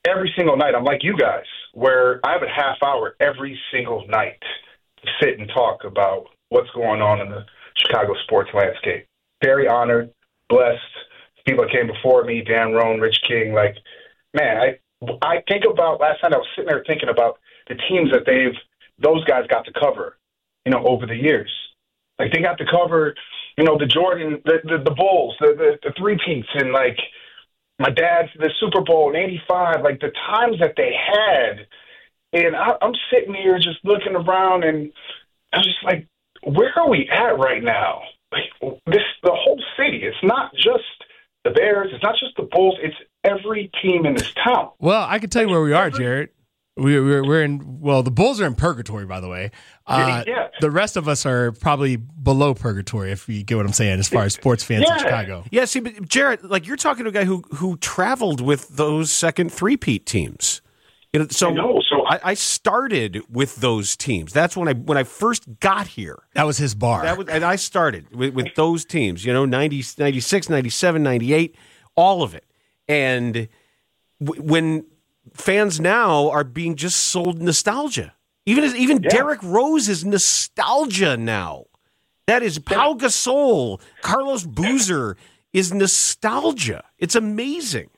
Speaker 3: every single night, I'm like you guys, where I have a half hour every single night to sit and talk about what's going on in the Chicago sports landscape. Very honored, blessed. People that came before me, Dan Roan, Rich King. Like, man, I I think about last night. I was sitting there thinking about the teams that they've those guys got to cover, you know, over the years. Like they got to cover, you know, the Jordan, the the, the Bulls, the the, the three-peats, and like my dad's the Super Bowl in eighty-five. Like the times that they had, and I, I'm sitting here just looking around, and I'm just like, where are we at right now? Like this, the whole city. It's not just the Bears. It's not just the Bulls. It's every team in this town.
Speaker 23: Well, I can tell you where we are, Jarrett. We, we're, we're in, well, the Bulls are in purgatory, by the way. Uh,
Speaker 3: yeah.
Speaker 23: The rest of us are probably below purgatory, if you get what I'm saying, as far as sports fans
Speaker 1: yeah.
Speaker 23: in Chicago.
Speaker 1: Yeah, see, but Jarrett, like you're talking to a guy who who traveled with those second three-peat teams. You know, so
Speaker 3: I, know, so
Speaker 1: I, I started with those teams. That's when I when I first got here.
Speaker 23: That was his bar.
Speaker 1: That was, and I started with, with those teams, you know, ninety, ninety-six, ninety-seven, ninety-eight, all of it. And w- when fans now are being just sold nostalgia. Even as, even yeah. Derrick Rose is nostalgia now. That is Pau Gasol, Carlos Boozer is nostalgia. It's amazing.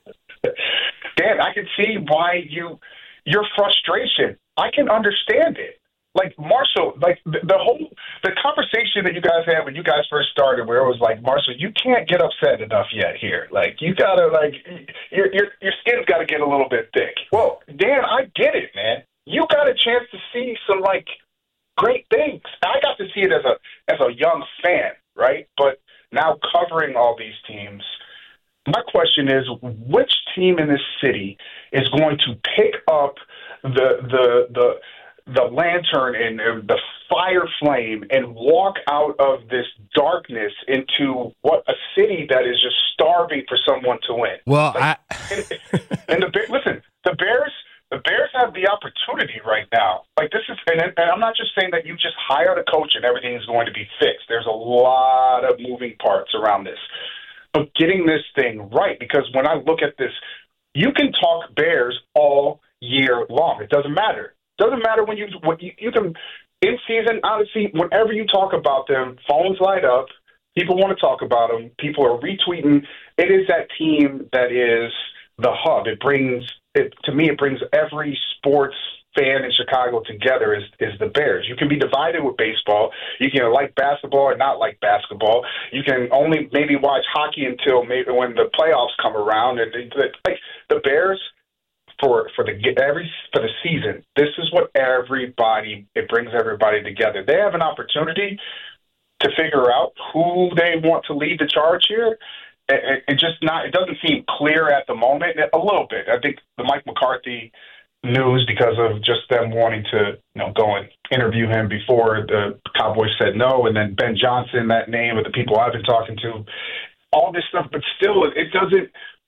Speaker 3: Dan, I can see why you your frustration. I can understand it. Like Marshall, like the, the whole the conversation that you guys had when you guys first started, where it was like, Marshall, you can't get upset enough yet here. Like you gotta like your your your skin's got to get a little bit thick. Well, Dan, I get it, man. You got a chance to see some like great things. I got to see it as a as a young fan, right? But now covering all these teams, my question is, which team in this city is going to pick up the the the the lantern and uh, the fire flame and walk out of this darkness into what a city that is just starving for someone to win?
Speaker 23: Well,
Speaker 3: like,
Speaker 23: I
Speaker 3: and, and the listen, the Bears, the Bears have the opportunity right now. Like this is, and, and I'm not just saying that you just hired a coach and everything is going to be fixed. There's a lot of moving parts around this, but getting this thing right, because when I look at this, you can talk Bears all year long. It doesn't matter. Doesn't matter when you when you, you can in season, out of season, whenever you talk about them, phones light up. People want to talk about them. People are retweeting. It is that team that is the hub. It brings it to me. It brings every sports fan in Chicago together. Is is the Bears? You can be divided with baseball. You can like basketball or not like basketball. You can only maybe watch hockey until maybe when the playoffs come around. And like the Bears. For for the every for the season, this is what everybody it brings everybody together. They have an opportunity to figure out who they want to lead the charge here. It, it just not it doesn't seem clear at the moment. A little bit, I think the Mike McCarthy news, because of just them wanting to you know go and interview him before the Cowboys said no, and then Ben Johnson, that name of the people I've been talking to, all this stuff, but still it doesn't.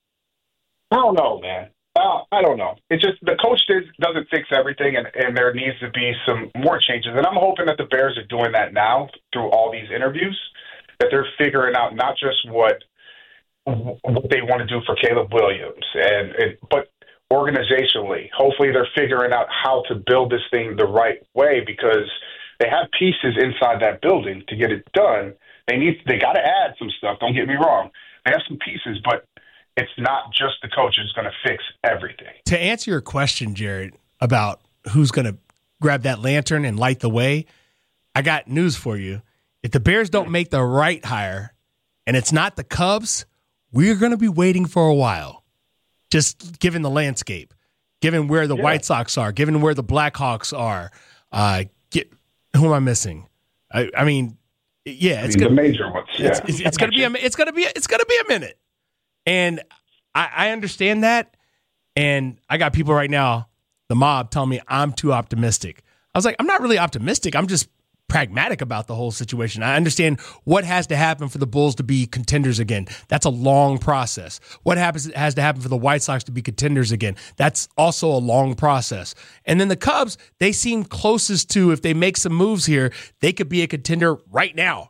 Speaker 3: I don't know, man. Uh, I don't know. It's just the coach did, doesn't fix everything, and, and there needs to be some more changes. And I'm hoping that the Bears are doing that now through all these interviews, that they're figuring out not just what what they want to do for Caleb Williams, and, and but organizationally. Hopefully they're figuring out how to build this thing the right way, because they have pieces inside that building to get it done. They need they got to add some stuff. Don't get me wrong. They have some pieces, but it's not just the coach who's going to fix everything.
Speaker 23: To answer your question, Jared, about who's going to grab that lantern and light the way, I got news for you. If the Bears don't make the right hire, and it's not the Cubs, we're going to be waiting for a while, just given the landscape, given where the yeah. White Sox are, given where the Blackhawks are. Uh, get, who am I missing? I, I mean, yeah, it's
Speaker 3: I mean,
Speaker 23: gonna,
Speaker 3: the major ones. Yeah.
Speaker 23: It's, it's, it's going to be a, it's going to be it's going to be a minute. And I, I understand that, and I got people right now, the mob, telling me I'm too optimistic. I was like, I'm not really optimistic. I'm just pragmatic about the whole situation. I understand what has to happen for the Bulls to be contenders again. That's a long process. What happens has to happen for the White Sox to be contenders again. That's also a long process. And then the Cubs, they seem closest to, if they make some moves here, they could be a contender right now.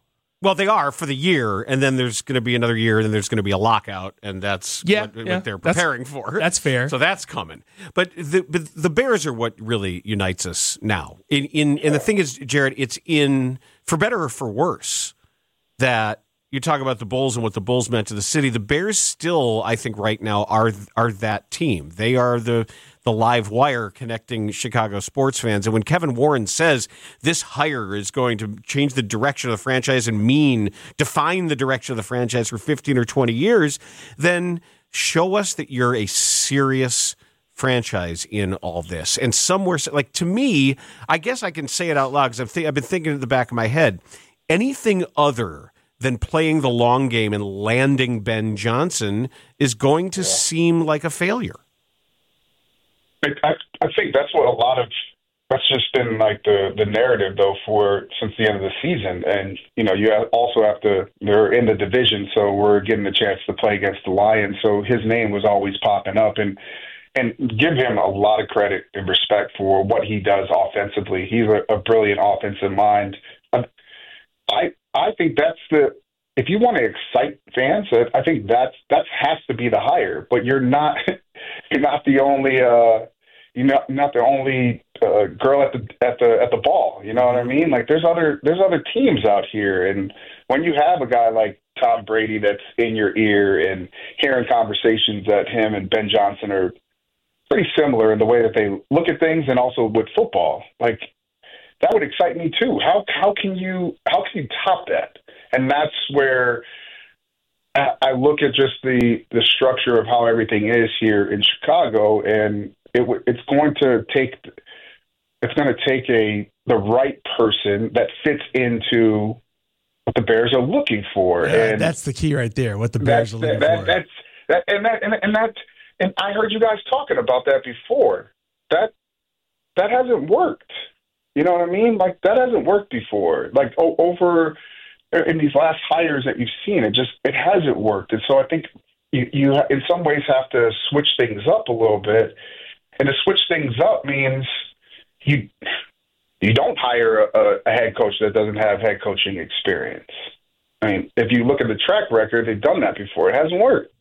Speaker 1: Well, they are for the year, and then there's going to be another year, and then there's going to be a lockout, and that's
Speaker 23: yeah,
Speaker 1: what,
Speaker 23: yeah.
Speaker 1: what they're
Speaker 23: That's-
Speaker 1: preparing for.
Speaker 23: that's fair.
Speaker 1: So that's coming. But the but the Bears are what really unites us now. In in and the thing is, Jared, it's in for better or for worse that you talk about the Bulls and what the Bulls meant to the city. The Bears still, I think, right now are are that team. They are the the live wire connecting Chicago sports fans. And when Kevin Warren says this hire is going to change the direction of the franchise and mean define the direction of the franchise for fifteen or twenty years, then show us that you're a serious franchise in all this. And somewhere, like to me, I guess I can say it out loud because I've, th- I've been thinking in the back of my head, anything other than playing the long game and landing Ben Johnson is going to yeah. seem like a failure.
Speaker 3: I, I think that's what a lot of that's just been like the, the narrative though for since the end of the season. And you know, you also have to they're in the division, so we're getting the chance to play against the Lions. So his name was always popping up, and and give him a lot of credit and respect for what he does offensively. He's a, a brilliant offensive mind. I I think that's the if you want to excite fans, I think that's that has to be the hire. But you're not you're not the only uh, you're not not the only uh, girl at the at the at the ball. You know what I mean? Like there's other there's other teams out here, and when you have a guy like Tom Brady that's in your ear and hearing conversations that him and Ben Johnson are pretty similar in the way that they look at things, and also with football, like that would excite me too. How how can you how can you top that? And that's where I look at just the, the structure of how everything is here in Chicago, and it it's going to take it's going to take a the right person that fits into what the Bears are looking for.
Speaker 23: Yeah,
Speaker 3: and
Speaker 23: that's the key right there. What the Bears are looking
Speaker 3: that,
Speaker 23: for.
Speaker 3: That's that, and that and, and that and I heard you guys talking about that before. That that hasn't worked. You know what I mean? Like that hasn't worked before. Like o- over. In these last hires that you've seen, it just it hasn't worked, and so I think you, you in some ways have to switch things up a little bit. And to switch things up means you you don't hire a, a head coach that doesn't have head coaching experience. I mean, if you look at the track record, they've done that before. It hasn't worked.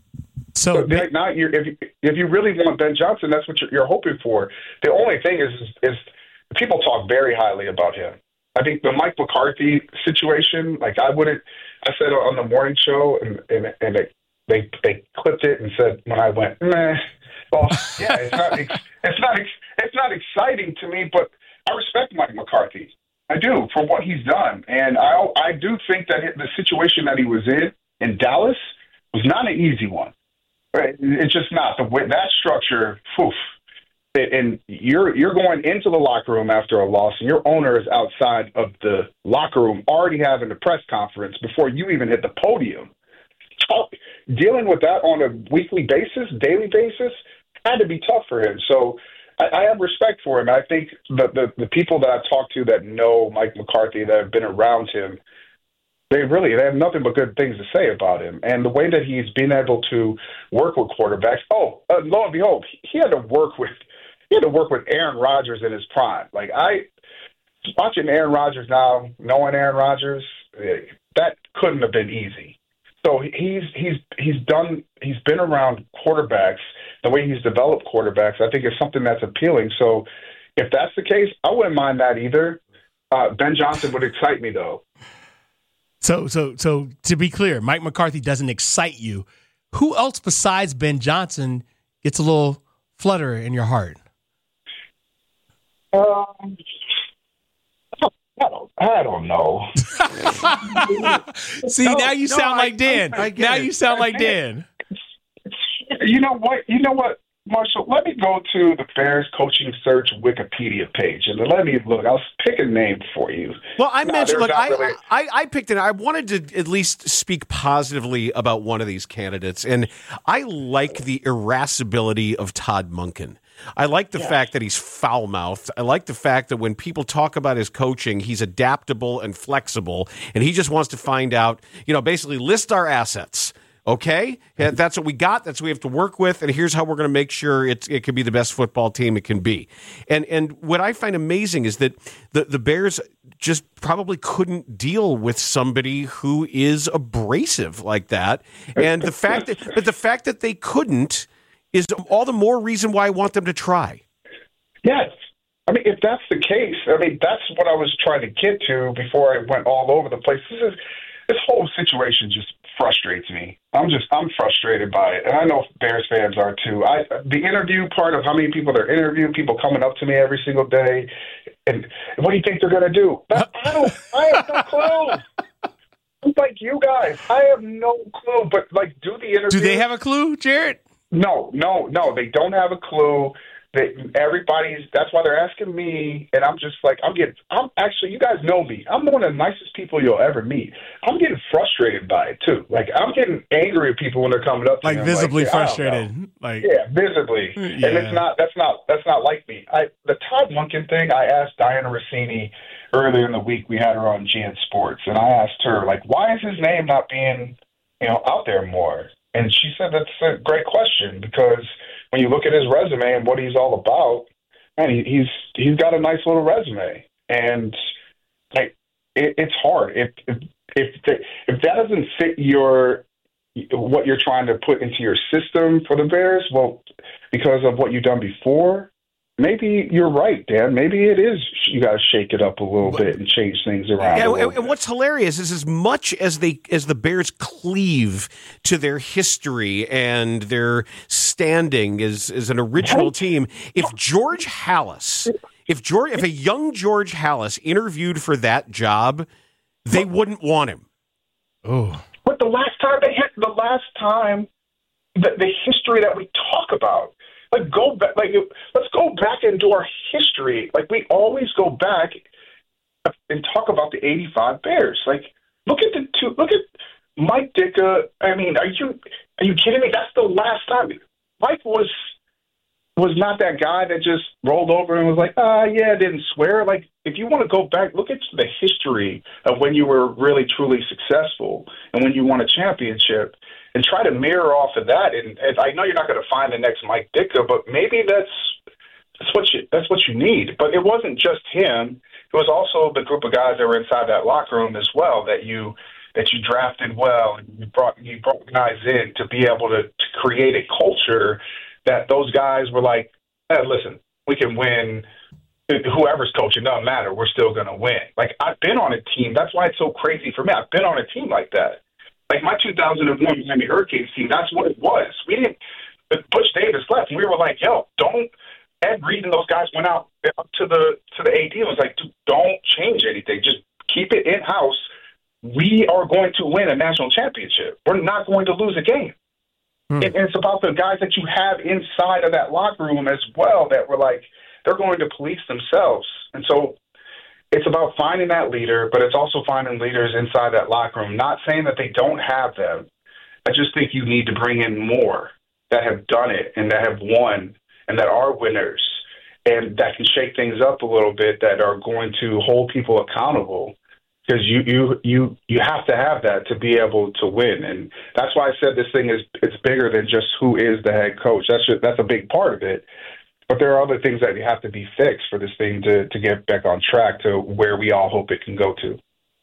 Speaker 23: So,
Speaker 3: so they, now, you're, if you, if you really want Ben Johnson, that's what you're, you're hoping for. The only thing is, is, is people talk very highly about him. I think the Mike McCarthy situation, like I wouldn't, I said on the morning show, and and, and they, they they clipped it and said when I went, meh, well, yeah, it's not, it's not, it's not exciting to me, but I respect Mike McCarthy. I do for what he's done, and I I do think that the situation that he was in in Dallas was not an easy one. Right? It's just not the way that structure. Poof. And you're you're going into the locker room after a loss, and your owner is outside of the locker room already having a press conference before you even hit the podium. Talk, dealing with that on a weekly basis, daily basis, had to be tough for him. So I, I have respect for him. I think the, the, the people that I've talked to that know Mike McCarthy, that have been around him, they really they have nothing but good things to say about him. And the way that he's been able to work with quarterbacks, oh, uh, lo and behold, he had to work with He had to work with Aaron Rodgers in his prime. Like I, watching Aaron Rodgers now, knowing Aaron Rodgers, that couldn't have been easy. So he's he's he's done. He's been around quarterbacks. The way he's developed quarterbacks, I think, is something that's appealing. So if that's the case, I wouldn't mind that either. Uh, Ben Johnson would excite me though.
Speaker 23: So so so to be clear, Mike McCarthy doesn't excite you. Who else besides Ben Johnson gets a little flutter in your heart?
Speaker 3: Um, I don't, I don't know.
Speaker 23: See,
Speaker 3: no,
Speaker 23: now you
Speaker 3: no,
Speaker 23: sound
Speaker 3: I,
Speaker 23: like Dan.
Speaker 3: I, I
Speaker 23: now
Speaker 3: it.
Speaker 23: you sound
Speaker 3: I
Speaker 23: like Dan.
Speaker 3: You know what? You know what, Marshall? Let me go to the Bears coaching search Wikipedia page and let me look. I'll pick a name for you.
Speaker 1: Well, I
Speaker 3: no,
Speaker 1: mentioned, look, I,
Speaker 3: really...
Speaker 1: I, I picked it. I wanted to at least speak positively about one of these candidates, and I like the irascibility of Todd Monken. I like the yeah. fact that he's foul-mouthed. I like the fact that when people talk about his coaching, he's adaptable and flexible, and he just wants to find out, you know, basically list our assets. Okay, that's what we got. That's what we have to work with, and here's how we're going to make sure it's, it can be the best football team it can be. And and what I find amazing is that the, the Bears just probably couldn't deal with somebody who is abrasive like that. And the fact that, but the fact that they couldn't is all the more reason why I want them to try.
Speaker 3: Yes. I mean, if that's the case, I mean, that's what I was trying to get to before I went all over the place. This is, this whole situation just frustrates me. I'm just, I'm frustrated by it. And I know Bears fans are too. I, the interview part of how many people they're interviewing, people coming up to me every single day. And what do you think they're going to do? That, I don't, I have no clue. I'm like you guys. I have no clue. But like, do the interview.
Speaker 23: Do they have a clue, Jared?
Speaker 3: No, no, no. They don't have a clue. They, everybody's, that's why they're asking me, and I'm just like, I'm getting, I'm actually, you guys know me. I'm one of the nicest people you'll ever meet. I'm getting frustrated by it, too. Like, I'm getting angry at people when they're coming up to
Speaker 23: like
Speaker 3: me.
Speaker 23: Visibly
Speaker 3: like, yeah,
Speaker 23: frustrated. Like,
Speaker 3: yeah, visibly.
Speaker 23: Yeah.
Speaker 3: And it's not, that's not, that's not like me. I, the Todd Monken thing, I asked Diana Rossini earlier in the week, we had her on G N Sports, and I asked her, like, why is his name not being, you know, out there more? And she said that's a great question, because when you look at his resume and what he's all about, man, he, he's he's got a nice little resume, and like it, it's hard if if if, the, if that doesn't fit your what you're trying to put into your system for the Bears. Well, because of what you've done before, maybe you're right, Dan. Maybe it is you got to shake it up a little bit and change things around.
Speaker 1: Yeah,
Speaker 3: a
Speaker 1: and,
Speaker 3: bit.
Speaker 1: and what's hilarious is as much as they as the Bears cleave to their history and their standing as, as an original team, if George Halas, if George, if a young George Halas interviewed for that job, they wouldn't want him.
Speaker 23: Oh,
Speaker 3: but the last time they hit, the last time the, the history that we talk about. Like go back, like let's go back and do our history. Like we always go back and talk about the eighty-five Bears. Like look at the two. Look at Mike Ditka. I mean, are you are you kidding me? That's the last time. Mike was was not that guy that just rolled over and was like, ah, yeah, didn't swear. Like if you want to go back, look at the history of when you were really truly successful and when you won a championship. And try to mirror off of that. And, and I know you're not going to find the next Mike Ditka, but maybe that's that's what you that's what you need. But it wasn't just him; it was also the group of guys that were inside that locker room as well that you that you drafted well and you brought you brought guys in to be able to, to create a culture that those guys were like, hey, listen, we can win. Whoever's coaching doesn't matter. We're still going to win. Like I've been on a team. That's why it's so crazy for me. I've been on a team like that. Like my two thousand one Miami Hurricanes team, that's what it was. We didn't. Butch Davis left, and we were like, "Yo, don't." Ed Reed and those guys went out up to the to the A D and was like, "Dude, don't change anything. Just keep it in house. We are going to win a national championship. We're not going to lose a game." Hmm. And, and it's about the guys that you have inside of that locker room as well that were like, they're going to police themselves, and so. It's about finding that leader, but it's also finding leaders inside that locker room. Not saying that they don't have them. I just think you need to bring in more that have done it and that have won and that are winners and that can shake things up a little bit, that are going to hold people accountable. Because you, you, you, you have to have that to be able to win. And that's why I said this thing is it's bigger than just who is the head coach. That's just, that's a big part of it. But there are other things that have to be fixed for this thing to, to get back on track to where we all hope it can go to.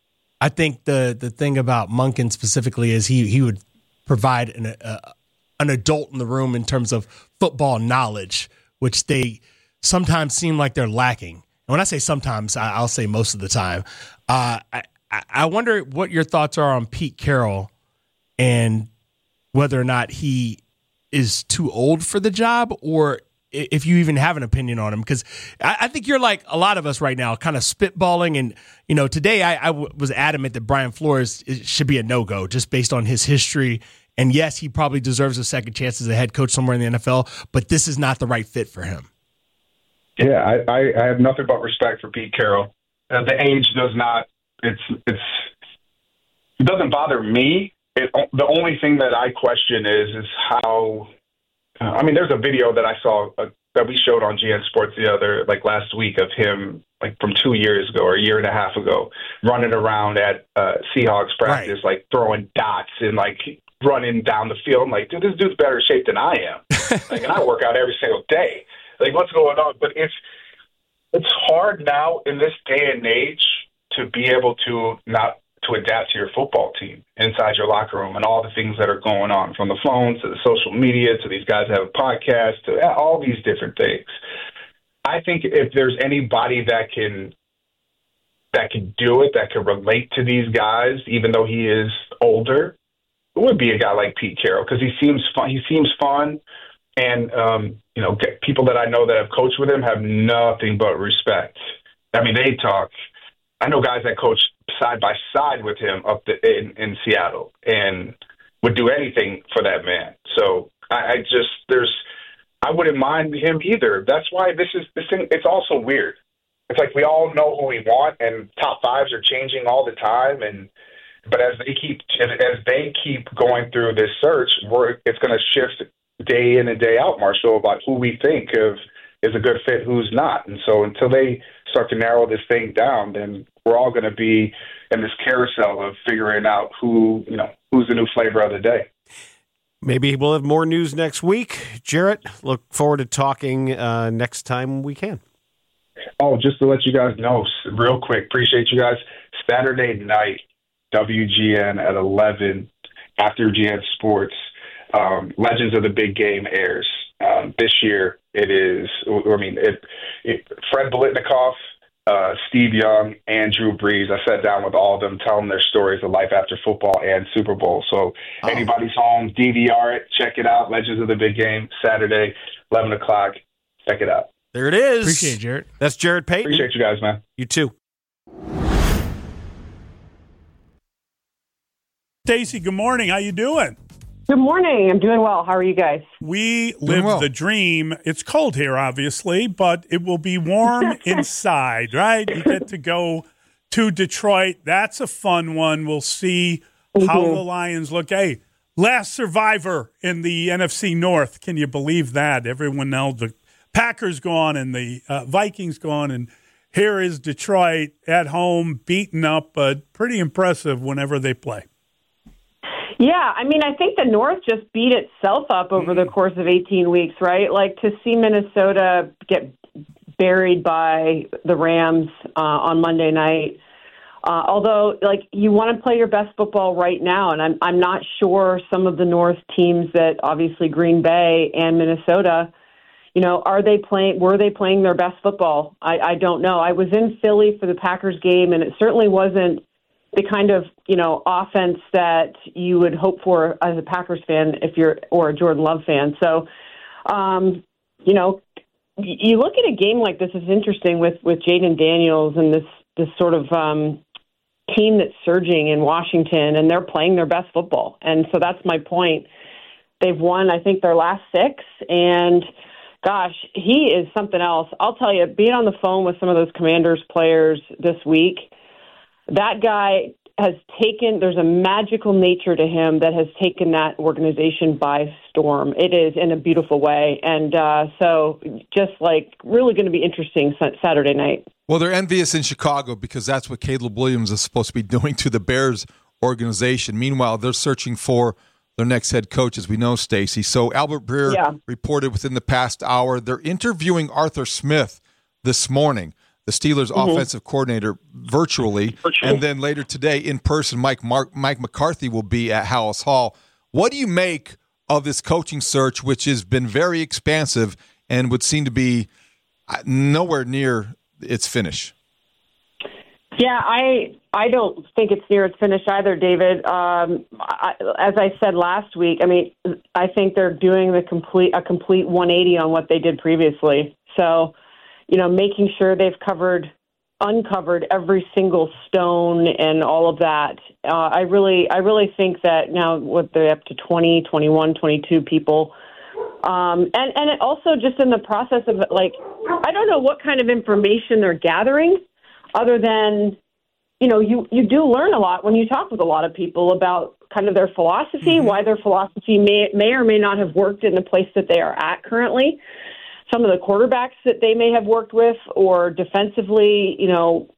Speaker 23: I think the the thing about Monken specifically is he he would provide an uh, an adult in the room in terms of football knowledge, which they sometimes seem like they're lacking. And when I say sometimes, I, I'll say most of the time. Uh, I I wonder what your thoughts are on Pete Carroll and whether or not he is too old for the job, or if you even have an opinion on him, because I, I think you're like a lot of us right now, kind of spitballing. And, you know, today I, I w- was adamant that Brian Flores should be a no-go just based on his history. And yes, he probably deserves a second chance as a head coach somewhere in the N F L, but this is not the right fit for him.
Speaker 3: Yeah, I, I, I have nothing but respect for Pete Carroll. Uh, the age does not, it's, it's, it doesn't bother me. It, the only thing that I question is, is how, I mean, there's a video that I saw uh, that we showed on G N Sports the other, like last week, of him, like from two years ago or a year and a half ago, running around at uh, Seahawks practice, right, like throwing dots and like running down the field. I'm like, dude, this dude's better shape than I am. Like, and I work out every single day. Like, what's going on? But it's it's hard now in this day and age to be able to not to adapt to your football team inside your locker room and all the things that are going on, from the phones to the social media to these guys have a podcast to all these different things. I think if there's anybody that can that can do it, that can relate to these guys, even though he is older, it would be a guy like Pete Carroll, because he seems fun. He seems fun, and um, you know, people that I know that have coached with him have nothing but respect. I mean, they talk. I know guys that coach side by side with him up the, in, in Seattle and would do anything for that man. So I, I just there's I wouldn't mind him either. That's why this is this thing. It's also weird. It's like we all know who we want, and top fives are changing all the time. And but as they keep as they keep going through this search, we're, it's going to shift day in and day out, Marshall, about who we think of is a good fit, who's not. And so until they start to narrow this thing down, then we're all going to be in this carousel of figuring out who, you know, who's the new flavor of the day.
Speaker 1: Maybe we'll have more news next week. Jarrett, look forward to talking uh, next time we can.
Speaker 3: Oh, just to let you guys know real quick, appreciate you guys. Saturday night, W G N at eleven, after G N Sports, um, Legends of the Big Game airs. Um, this year it is, I mean, it, it, Fred Biletnikoff, uh, Steve Young, and Drew Brees. I sat down with all of them, telling their stories of life after football and Super Bowl. So oh. anybody's home, D V R it, check it out. Legends of the Big Game, Saturday, eleven o'clock. Check it out.
Speaker 1: There it is.
Speaker 23: Appreciate it, Jarrett.
Speaker 1: That's Jarrett Payton.
Speaker 3: Appreciate you guys, man.
Speaker 1: You too.
Speaker 4: Stacy, good morning. How you doing?
Speaker 5: Good morning. I'm doing well. How are you guys?
Speaker 4: We live well. the dream. It's cold here, obviously, but it will be warm inside, right? You get to go to Detroit. That's a fun one. We'll see mm-hmm. how the Lions look. Hey, last survivor in the N F C North. Can you believe that? Everyone else, the Packers gone and the uh, Vikings gone, and here is Detroit at home, beaten up, but pretty impressive whenever they play.
Speaker 5: Yeah, I mean, I think the North just beat itself up over the course of eighteen weeks, right? Like, to see Minnesota get buried by the Rams uh, on Monday night. Uh, although, like, you want to play your best football right now, and I'm I'm not sure some of the North teams that obviously Green Bay and Minnesota, you know, are they playing? Were they playing their best football? I, I don't know. I was in Philly for the Packers game, and it certainly wasn't the kind of, you know, offense that you would hope for as a Packers fan if you're, or a Jordan Love fan. So, um, you know, you look at a game like this, it's interesting with, with Jaden Daniels and this, this sort of um, team that's surging in Washington, and they're playing their best football. And so that's my point. They've won, I think, their last six, and gosh, he is something else. I'll tell you, being on the phone with some of those Commanders players this week, that guy has taken, there's a magical nature to him that has taken that organization by storm. It is in a beautiful way. And uh, so just like really going to be interesting Saturday night.
Speaker 7: Well, they're envious in Chicago because that's what Caleb Williams is supposed to be doing to the Bears organization. Meanwhile, they're searching for their next head coach, as we know, Stacey. So Albert Breer yeah. reported within the past hour, they're interviewing Arthur Smith this morning, the Steelers' mm-hmm. offensive coordinator, virtually. Virtual. And then later today, in person, Mike Mark, Mike McCarthy will be at Halas Hall. What do you make of this coaching search, which has been very expansive and would seem to be nowhere near its finish?
Speaker 5: Yeah, I I don't think it's near its finish either, David. Um, I, as I said last week, I mean, I think they're doing the complete a complete one eighty on what they did previously. So, you know, making sure they've covered, uncovered every single stone and all of that. Uh, I really, I really think that now what they're up to twenty, twenty-one, twenty-two people. Um, and, and it also just in the process of, like, I don't know what kind of information they're gathering other than, you know, you, you do learn a lot when you talk with a lot of people about kind of their philosophy, mm-hmm. why their philosophy may, may or may not have worked in the place that they are at currently. Some of the quarterbacks that they may have worked with, or defensively, you know,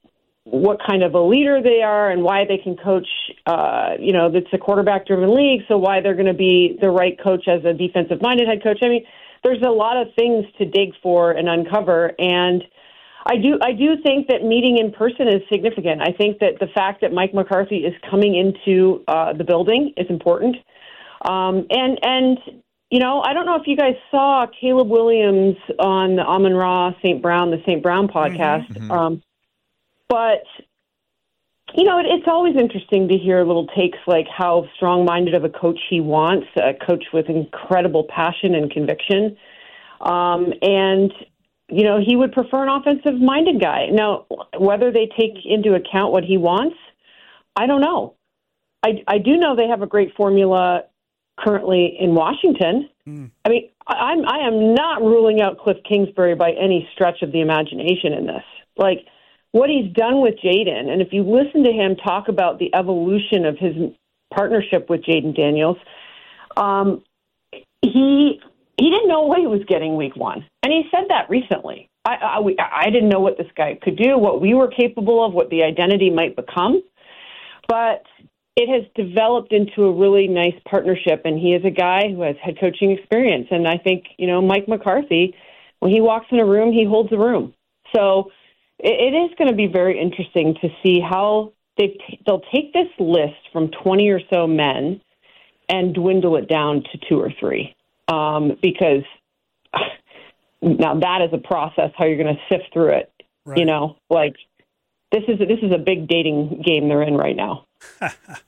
Speaker 5: what kind of a leader they are and why they can coach. Uh, you know, it's a quarterback-driven league, so why they're going to be the right coach as a defensive-minded head coach. I mean, there's a lot of things to dig for and uncover, and I do I do think that meeting in person is significant. I think that the fact that Mike McCarthy is coming into uh, the building is important. Um, and, and you know, I don't know if you guys saw Caleb Williams on the Amon-Ra Saint Brown, the Saint Brown podcast, mm-hmm. um, but, you know, it, it's always interesting to hear little takes like how strong-minded of a coach he wants, a coach with incredible passion and conviction. Um, and, you know, he would prefer an offensive-minded guy. Now, whether they take into account what he wants, I don't know. I, I do know they have a great formula currently in Washington. Mm. I mean, I'm, I am not ruling out Cliff Kingsbury by any stretch of the imagination in this. Like, what he's done with Jayden, and if you listen to him talk about the evolution of his partnership with Jayden Daniels, um, he he didn't know what he was getting week one. And he said that recently. I, I, we, I didn't know what this guy could do, what we were capable of, what the identity might become. But it has developed into a really nice partnership, and he is a guy who has head coaching experience. And I think, you know, Mike McCarthy, when he walks in a room, he holds a room. So it is going to be very interesting to see how they t- they'll take this list from twenty or so men and dwindle it down to two or three. Um, because now that is a process, how you're going to sift through it. Right. You know, like this is this is a big dating game they're in right now.
Speaker 4: uh,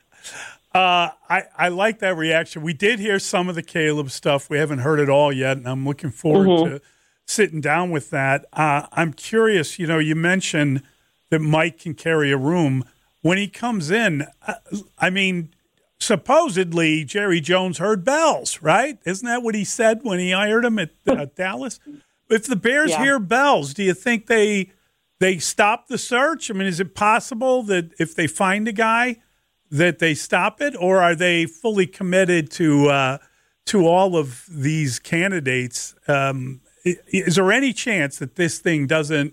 Speaker 4: I I like that reaction. We did hear some of the Caleb stuff. We haven't heard it all yet, and I'm looking forward mm-hmm. to sitting down with that. Uh, I'm curious, you know, you mentioned that Mike can carry a room. When he comes in, uh, I mean, supposedly Jerry Jones heard bells, right? Isn't that what he said when he hired him at uh, Dallas? If the Bears yeah. hear bells, do you think they they stop the search? I mean, is it possible that if they find a guy that they stop it, or are they fully committed to uh, to all of these candidates? Um Is there any chance that this thing doesn't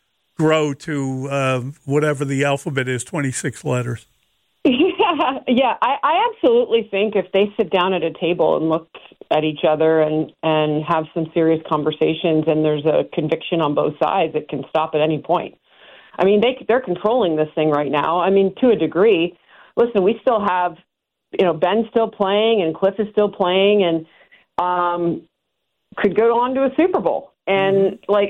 Speaker 4: grow to uh, whatever the alphabet is, twenty-six letters?
Speaker 5: Yeah, yeah. I, I absolutely think if they sit down at a table and look at each other and, and have some serious conversations and there's a conviction on both sides, it can stop at any point. I mean, they, they're controlling this thing right now. I mean, to a degree. Listen, we still have, you know, Ben's still playing and Cliff is still playing and um, could go on to a Super Bowl. And, like,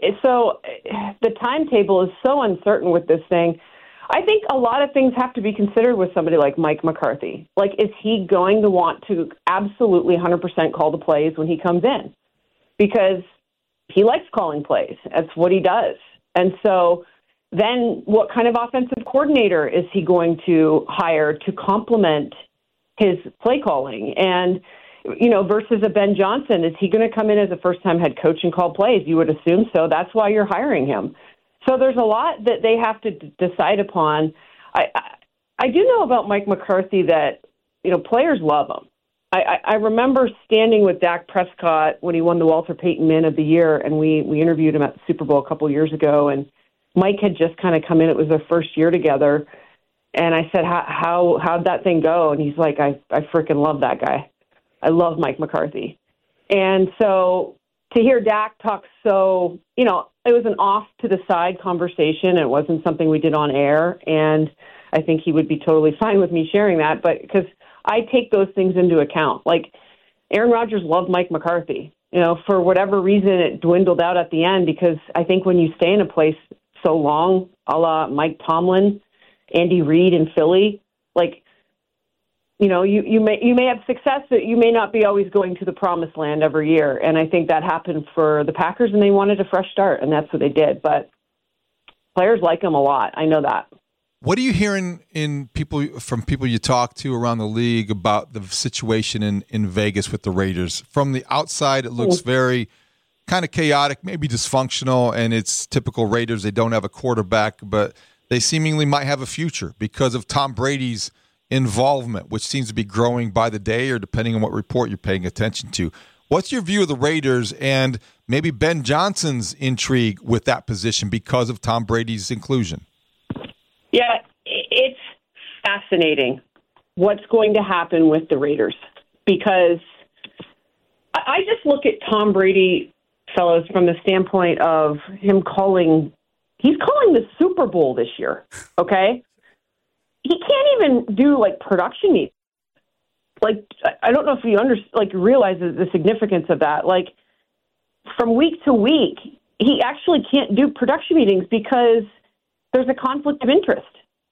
Speaker 5: so the timetable is so uncertain with this thing. I think a lot of things have to be considered with somebody like Mike McCarthy. Like, is he going to want to absolutely one hundred percent call the plays when he comes in? Because he likes calling plays. That's what he does. And so then what kind of offensive coordinator is he going to hire to complement his play calling? And, you know, versus a Ben Johnson, is he going to come in as a first-time head coach and call plays? You would assume so. That's why you're hiring him. So there's a lot that they have to d- decide upon. I, I I do know about Mike McCarthy that, you know, players love him. I, I, I remember standing with Dak Prescott when he won the Walter Payton Man of the Year, and we, we interviewed him at the Super Bowl a couple of years ago, and Mike had just kind of come in. It was their first year together. And I said, how, how, how'd that thing go? And he's like, I, I freaking love that guy. I love Mike McCarthy. And so to hear Dak talk so, you know, it was an off-to-the-side conversation. It wasn't something we did on air, and I think he would be totally fine with me sharing that, but because I take those things into account. Like, Aaron Rodgers loved Mike McCarthy. You know, for whatever reason, it dwindled out at the end because I think when you stay in a place so long, a la Mike Tomlin, Andy Reid in Philly, like, you know, you, you may you may have success, but you may not be always going to the promised land every year. And I think that happened for the Packers, and they wanted a fresh start, and that's what they did. But players like him a lot. I know that.
Speaker 7: What are you hearing in people from people you talk to around the league about the situation in, in Vegas with the Raiders? From the outside, it looks very kind of chaotic, maybe dysfunctional, and it's typical Raiders. They don't have a quarterback, but they seemingly might have a future because of Tom Brady's involvement, which seems to be growing by the day or depending on what report you're paying attention to. What's your view of the Raiders and maybe Ben Johnson's intrigue with that position because of Tom Brady's inclusion?
Speaker 5: fascinating what's going to happen with the Raiders, because I, I just look at Tom Brady, fellows, from the standpoint of him calling, he's calling the Super Bowl this year, okay? He can't even do, like, production meetings. Like, I don't know if you under, like realize the significance of that. Like, from week to week, he actually can't do production meetings because there's a conflict of interest.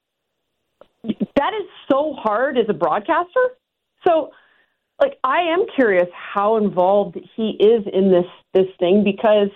Speaker 5: That is so hard as a broadcaster. So, like, I am curious how involved he is in this this thing, because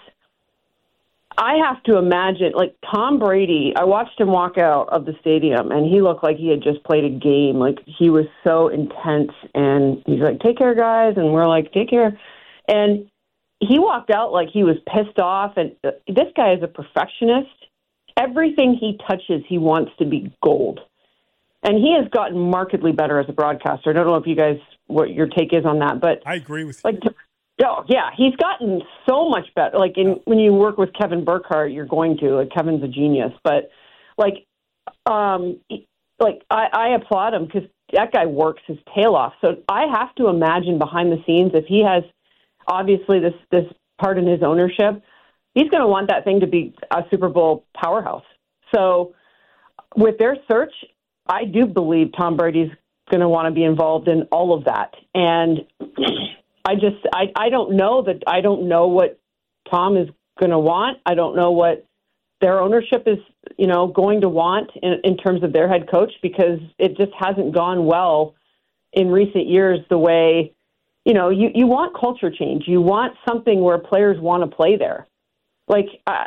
Speaker 5: I have to imagine, like, Tom Brady, I watched him walk out of the stadium, and he looked like he had just played a game. Like, he was so intense, and he's like, take care, guys, and we're like, take care. And he walked out like he was pissed off, and this guy is a perfectionist. Everything he touches, he wants to be gold. And he has gotten markedly better as a broadcaster. I don't know if you guys, what your take is on that, but
Speaker 4: I agree with
Speaker 5: like, you. Oh, yeah, he's gotten so much better. Like, in, when you work with Kevin Burkhardt, you're going to. Like, Kevin's a genius. But, like, um, like I, I applaud him because that guy works his tail off. So I have to imagine behind the scenes, if he has, obviously, this, this part in his ownership, he's going to want that thing to be a Super Bowl powerhouse. So with their search, I do believe Tom Brady's going to want to be involved in all of that. And I just, I, I don't know that, I don't know what Tom is going to want. I don't know what their ownership is, you know, going to want in, in terms of their head coach, because it just hasn't gone well in recent years the way, you know, you, you want culture change. You want something where players want to play there. Like, uh,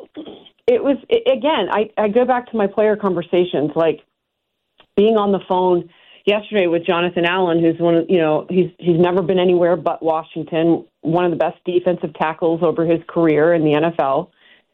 Speaker 5: it was, it, again, I, I go back to my player conversations, like being on the phone yesterday with Jonathan Allen, who's one of, you know, he's he's never been anywhere but Washington, one of the best defensive tackles over his career in the N F L.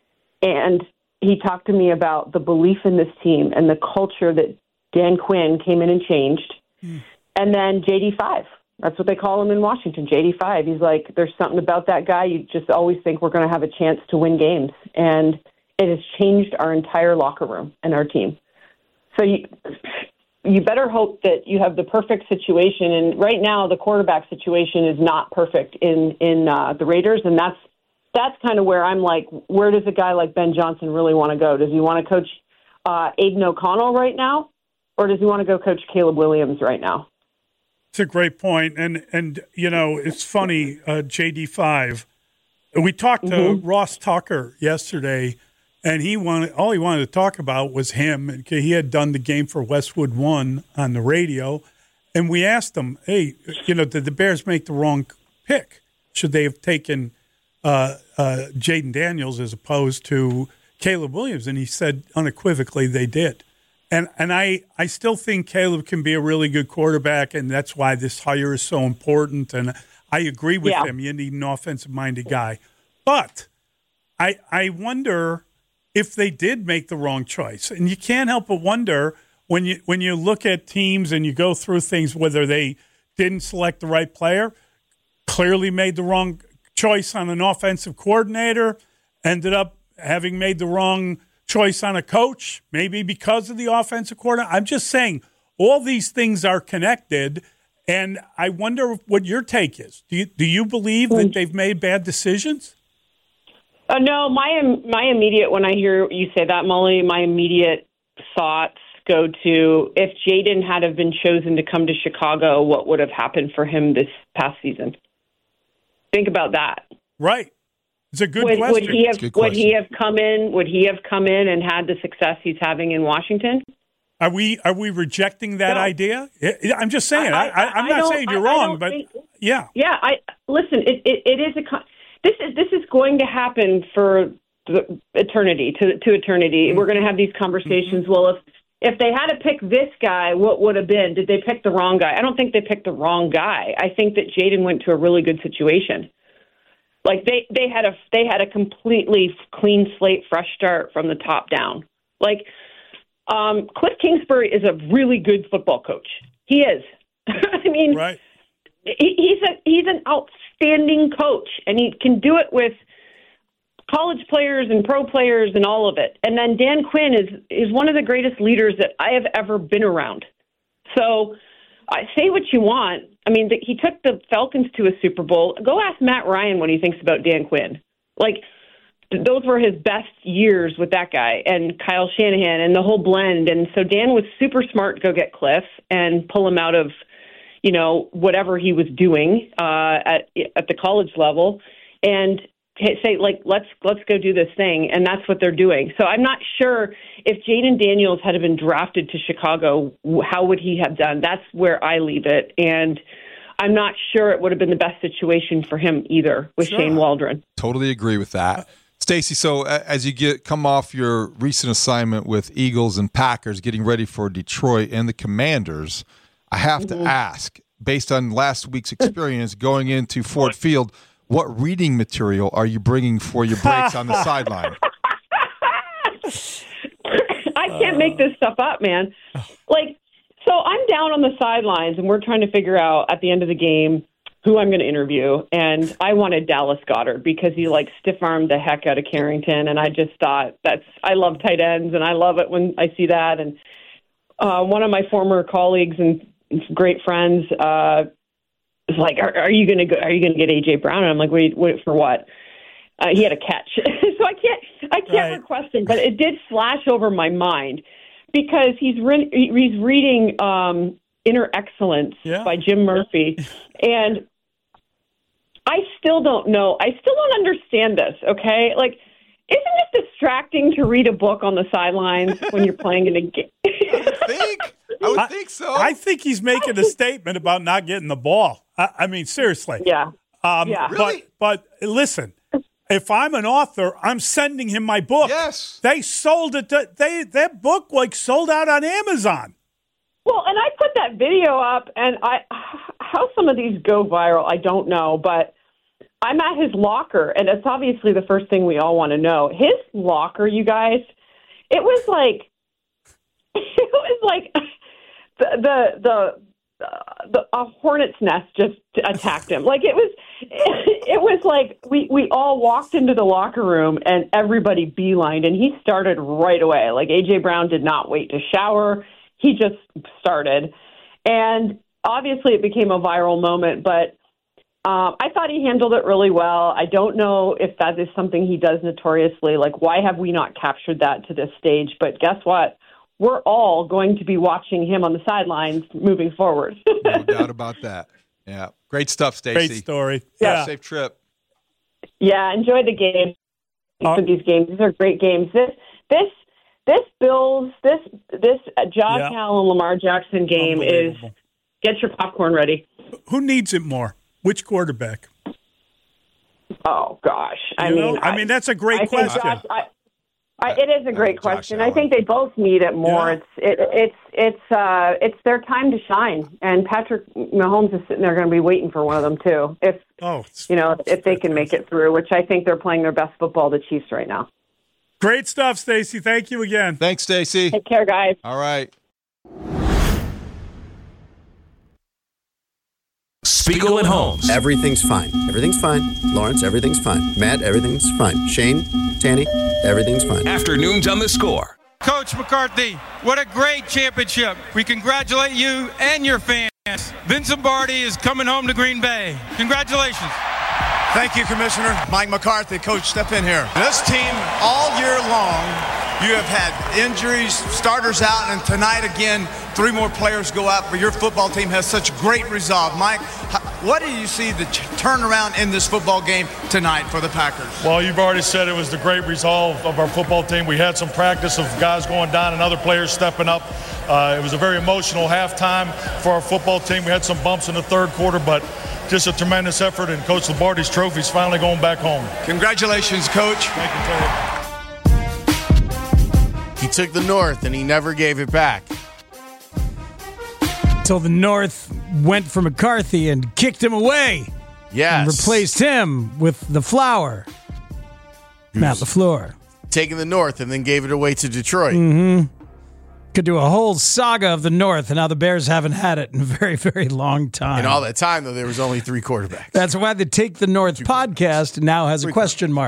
Speaker 5: And he talked to me about the belief in this team and the culture that Dan Quinn came in and changed. Mm. And then J D five, that's what they call him in Washington, J D five. He's like, there's something about that guy. You just always think we're going to have a chance to win games. And it has changed our entire locker room and our team. So you... You better hope that you have the perfect situation. And right now, the quarterback situation is not perfect in in uh, the Raiders, and that's that's kind of where I'm like, where does a guy like Ben Johnson really want to go? Does he want to coach uh, Aiden O'Connell right now, or does he want to go coach Caleb Williams right now?
Speaker 4: It's a great point, and and you know, it's funny, uh, J D five. We talked to mm-hmm. Ross Tucker yesterday. And he wanted all he wanted to talk about was him. He had done the Game for Westwood One on the radio, and we asked him, "Hey, you know, did the Bears make the wrong pick? Should they have taken uh, uh, Jaden Daniels as opposed to Caleb Williams?" And he said unequivocally they did. And and I I still think Caleb can be a really good quarterback, and that's why this hire is so important. And I agree with
Speaker 5: yeah.
Speaker 4: him. You need an offensive-minded guy, but I I wonder if they did make the wrong choice. And you can't help but wonder when you when you look at teams and you go through things, whether they didn't select the right player, clearly made the wrong choice on an offensive coordinator, ended up having made the wrong choice on a coach, maybe because of the offensive coordinator. I'm just saying all these things are connected, and I wonder what your take is. Do you, do you believe that they've made bad decisions?
Speaker 5: Uh, no, my my immediate, when I hear you say that, Molly, my immediate thoughts go to, if Jaden had have been chosen to come to Chicago, what would have happened for him this past season? Think about that.
Speaker 4: Right. It's a good
Speaker 5: would,
Speaker 4: question.
Speaker 5: Would he have
Speaker 4: good
Speaker 5: would
Speaker 4: question.
Speaker 5: he have come in? Would he have come in and had the success he's having in Washington?
Speaker 4: Are we are we rejecting that
Speaker 5: no.
Speaker 4: idea? I'm just saying. I, I, I'm
Speaker 5: I
Speaker 4: not saying you're
Speaker 5: I,
Speaker 4: wrong,
Speaker 5: I
Speaker 4: but
Speaker 5: think,
Speaker 4: yeah,
Speaker 5: yeah. I listen. It it, it is a. This is this is going to happen for the eternity to to eternity. Mm-hmm. We're going to have these conversations. Mm-hmm. Well, if if they had to pick this guy, what would have been? Did they pick the wrong guy? I don't think they picked the wrong guy. I think that Jaden went to a really good situation. Like they, they had a they had a completely clean slate, fresh start from the top down. Like um, Cliff Kingsbury is a really good football coach. He is. I mean,
Speaker 4: right.
Speaker 5: he, he's a he's an outstanding coach, and he can do it with college players and pro players and all of it. And then Dan Quinn is is one of the greatest leaders that I have ever been around. So I say what you want. I mean, the, he took the Falcons to a Super Bowl. Go ask Matt Ryan what he thinks about Dan Quinn. Like, th- those were his best years with that guy and Kyle Shanahan and the whole blend. And so Dan was super smart to go get Cliff and pull him out of, you know, whatever he was doing uh, at at the college level, and say, like, let's let's go do this thing. And that's what they're doing. So I'm not sure if Jaden Daniels had been drafted to Chicago, how would he have done? That's where I leave it. And I'm not sure it would have been the best situation for him either with sure. Shane Waldron.
Speaker 7: Totally agree with that. Stacey, so as you get come off your recent assignment with Eagles and Packers, getting ready for Detroit and the Commanders, I have mm-hmm. to ask, based on last week's experience going into Ford Field, what reading material are you bringing for your breaks on the sideline?
Speaker 5: I can't make this stuff up, man. Like, so I'm down on the sidelines, and we're trying to figure out at the end of the game who I'm going to interview. And I wanted Dallas Goedert because he, like, stiff-armed the heck out of Carrington, and I just thought that's – I love tight ends, and I love it when I see that. And uh, one of my former colleagues and great friends uh, was like, "Are, are you going to go? Are you going to get A J Brown?" And I'm like, "Wait, wait for what?" Uh, he had a catch, so I can't, I can't right. request him. But it did flash over my mind because he's re- he's reading um, Inner Excellence yeah. by Jim Murphy, and I still don't know. I still don't understand this. Okay, like, isn't it distracting to read a book on the sidelines when you're playing in a game?
Speaker 7: I think. I would
Speaker 4: I,
Speaker 7: think so.
Speaker 4: I think he's making a statement about not getting the ball. I, I mean, seriously.
Speaker 5: Yeah.
Speaker 4: Um,
Speaker 5: yeah.
Speaker 4: Really? But, but listen, if I'm an author, I'm sending him my book.
Speaker 7: Yes.
Speaker 4: They sold it. To, they that book like sold out on Amazon.
Speaker 5: Well, and I put that video up, and I how some of these go viral, I don't know, but I'm at his locker, and it's obviously the first thing we all want to know. His locker, you guys, it was like it was like. The the the, uh, the a hornet's nest just attacked him. Like it was, it, it was like we, we all walked into the locker room and everybody beelined, and he started right away. Like A J Brown did not wait to shower; he just started, and obviously it became a viral moment. But um, I thought he handled it really well. I don't know if that is something he does notoriously. Like, why have we not captured that to this stage? But guess what? We're all going to be watching him on the sidelines moving forward.
Speaker 7: No doubt about that. Yeah. Great stuff, Stacey.
Speaker 4: Great story.
Speaker 7: Yeah. Safe trip.
Speaker 5: Yeah. Enjoy the game.
Speaker 4: Uh,
Speaker 5: for these games. These are great games. This, this, this Bills, this, this uh, Josh yeah. Allen, Lamar Jackson game is get your popcorn ready.
Speaker 4: Who needs it more? Which quarterback?
Speaker 5: Oh, gosh. I
Speaker 4: you
Speaker 5: mean,
Speaker 4: know? I, I mean, that's a great
Speaker 5: I
Speaker 4: question.
Speaker 5: Josh, I, I, it is a great question. I think they both need it more. Yeah. It's it, it's it's uh, it's their time to shine, and Patrick Mahomes is sitting there going to be waiting for one of them too. If
Speaker 4: oh,
Speaker 5: you know if they can make it through, which I think they're playing their best football, the Chiefs right now.
Speaker 4: Great stuff, Stacey. Thank you again.
Speaker 7: Thanks, Stacey.
Speaker 5: Take care, guys.
Speaker 7: All right.
Speaker 10: Spiegel and Holmes.
Speaker 8: Everything's fine. Everything's fine. Lawrence, everything's fine. Matt, everything's fine. Shane, Tanny, everything's fine.
Speaker 10: Afternoons on The Score.
Speaker 11: Coach McCarthy, what a great championship. We congratulate you and your fans. Vince Lombardi is coming home to Green Bay. Congratulations.
Speaker 12: Thank you, Commissioner. Mike McCarthy, Coach, step in here. This team, all year long, you have had injuries, starters out, and tonight again, three more players go out, but your football team has such great resolve. Mike, what do you see the turnaround in this football game tonight for the Packers?
Speaker 14: Well, you've already said it was the great resolve of our football team. We had some practice of guys going down and other players stepping up. Uh, it was a very emotional halftime for our football team. We had some bumps in the third quarter, but just a tremendous effort, and Coach Lombardi's trophy is finally going back home.
Speaker 12: Congratulations, Coach.
Speaker 14: Thank you, Terry.
Speaker 15: He took the North, and he never gave it back.
Speaker 6: Until the North went for McCarthy and kicked him away.
Speaker 15: Yes.
Speaker 6: And replaced him with the Flower. Matt LaFleur.
Speaker 15: Taking the North and then gave it away to Detroit.
Speaker 6: Mm-hmm. Could do a whole saga of the North, and now the Bears haven't had it in a very, very long time.
Speaker 15: And all that time, though, there was only three quarterbacks.
Speaker 6: That's why the Take the North podcast now has a question mark.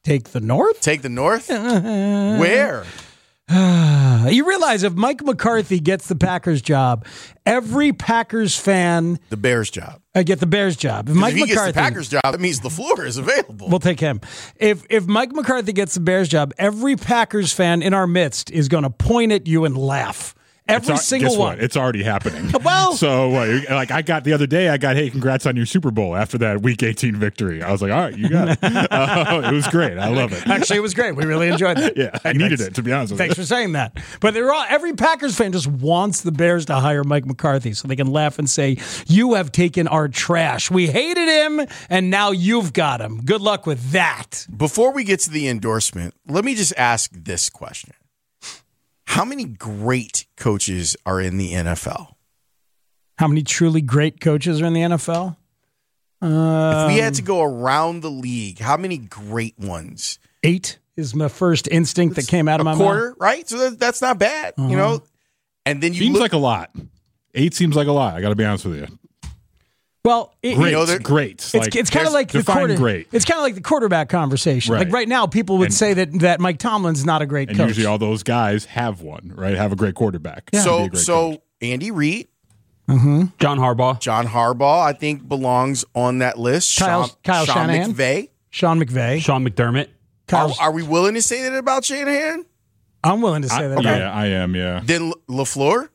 Speaker 6: Take the North?
Speaker 15: Take the North? Where?
Speaker 6: You realize if Mike McCarthy gets the Packers job, every Packers fan
Speaker 15: the Bears job.
Speaker 6: I uh, get the Bears job. If Mike
Speaker 15: if he
Speaker 6: McCarthy
Speaker 15: gets the Packers job, that means LaFleur is available.
Speaker 6: We'll take him. If if Mike McCarthy gets the Bears job, every Packers fan in our midst is going to point at you and laugh. Every
Speaker 13: it's,
Speaker 6: single
Speaker 13: guess
Speaker 6: one.
Speaker 13: What? It's already happening.
Speaker 6: Well,
Speaker 13: so uh, like I got the other day, I got, hey, congrats on your Super Bowl after that Week eighteen victory. I was like, all right, you got it. Uh, it was great. I love it.
Speaker 6: Actually, it was great. We really enjoyed it.
Speaker 13: Yeah, I needed it, to be honest with
Speaker 6: Thanks
Speaker 13: you.
Speaker 6: for saying that. But they're all, every Packers fan just wants the Bears to hire Mike McCarthy so they can laugh and say, you have taken our trash. We hated him, and now you've got him. Good luck with that.
Speaker 15: Before we get to the endorsement, let me just ask this question. How many great coaches are in the N F L?
Speaker 6: How many truly great coaches are in the N F L? Um,
Speaker 15: if we had to go around the league, how many great ones?
Speaker 6: Eight is my first instinct that came out of my
Speaker 15: mouth. A quarter,
Speaker 6: mouth.
Speaker 15: right? So that, that's not bad, uh-huh. you know? And then you
Speaker 13: Seems
Speaker 15: look-
Speaker 13: like a lot. Eight seems like a lot. I got to be honest with you.
Speaker 6: Well, it,
Speaker 13: great,
Speaker 6: you know,
Speaker 13: great.
Speaker 6: It's,
Speaker 13: like,
Speaker 6: it's kind of like the
Speaker 13: define
Speaker 6: quarter,
Speaker 13: great.
Speaker 6: It's kind of like the quarterback conversation.
Speaker 13: Right.
Speaker 6: Like right now, people would
Speaker 13: and,
Speaker 6: say that that Mike Tomlin's not a great
Speaker 13: and
Speaker 6: coach.
Speaker 13: Usually, all those guys have one, right? Have a great quarterback.
Speaker 15: Yeah. So,
Speaker 13: great
Speaker 15: so
Speaker 13: coach.
Speaker 15: Andy Reid,
Speaker 6: mm-hmm.
Speaker 16: John Harbaugh,
Speaker 15: John Harbaugh, I think belongs on that list.
Speaker 6: Kyle,
Speaker 15: Sean,
Speaker 6: Kyle
Speaker 15: Sean
Speaker 6: Shanahan,
Speaker 15: McVay,
Speaker 6: Sean McVay,
Speaker 16: Sean McDermott.
Speaker 15: Are, are we willing to say that about Shanahan?
Speaker 6: I'm willing to say
Speaker 13: I,
Speaker 6: that.
Speaker 13: Yeah,
Speaker 6: about
Speaker 13: I am. Yeah.
Speaker 15: Then LaFleur.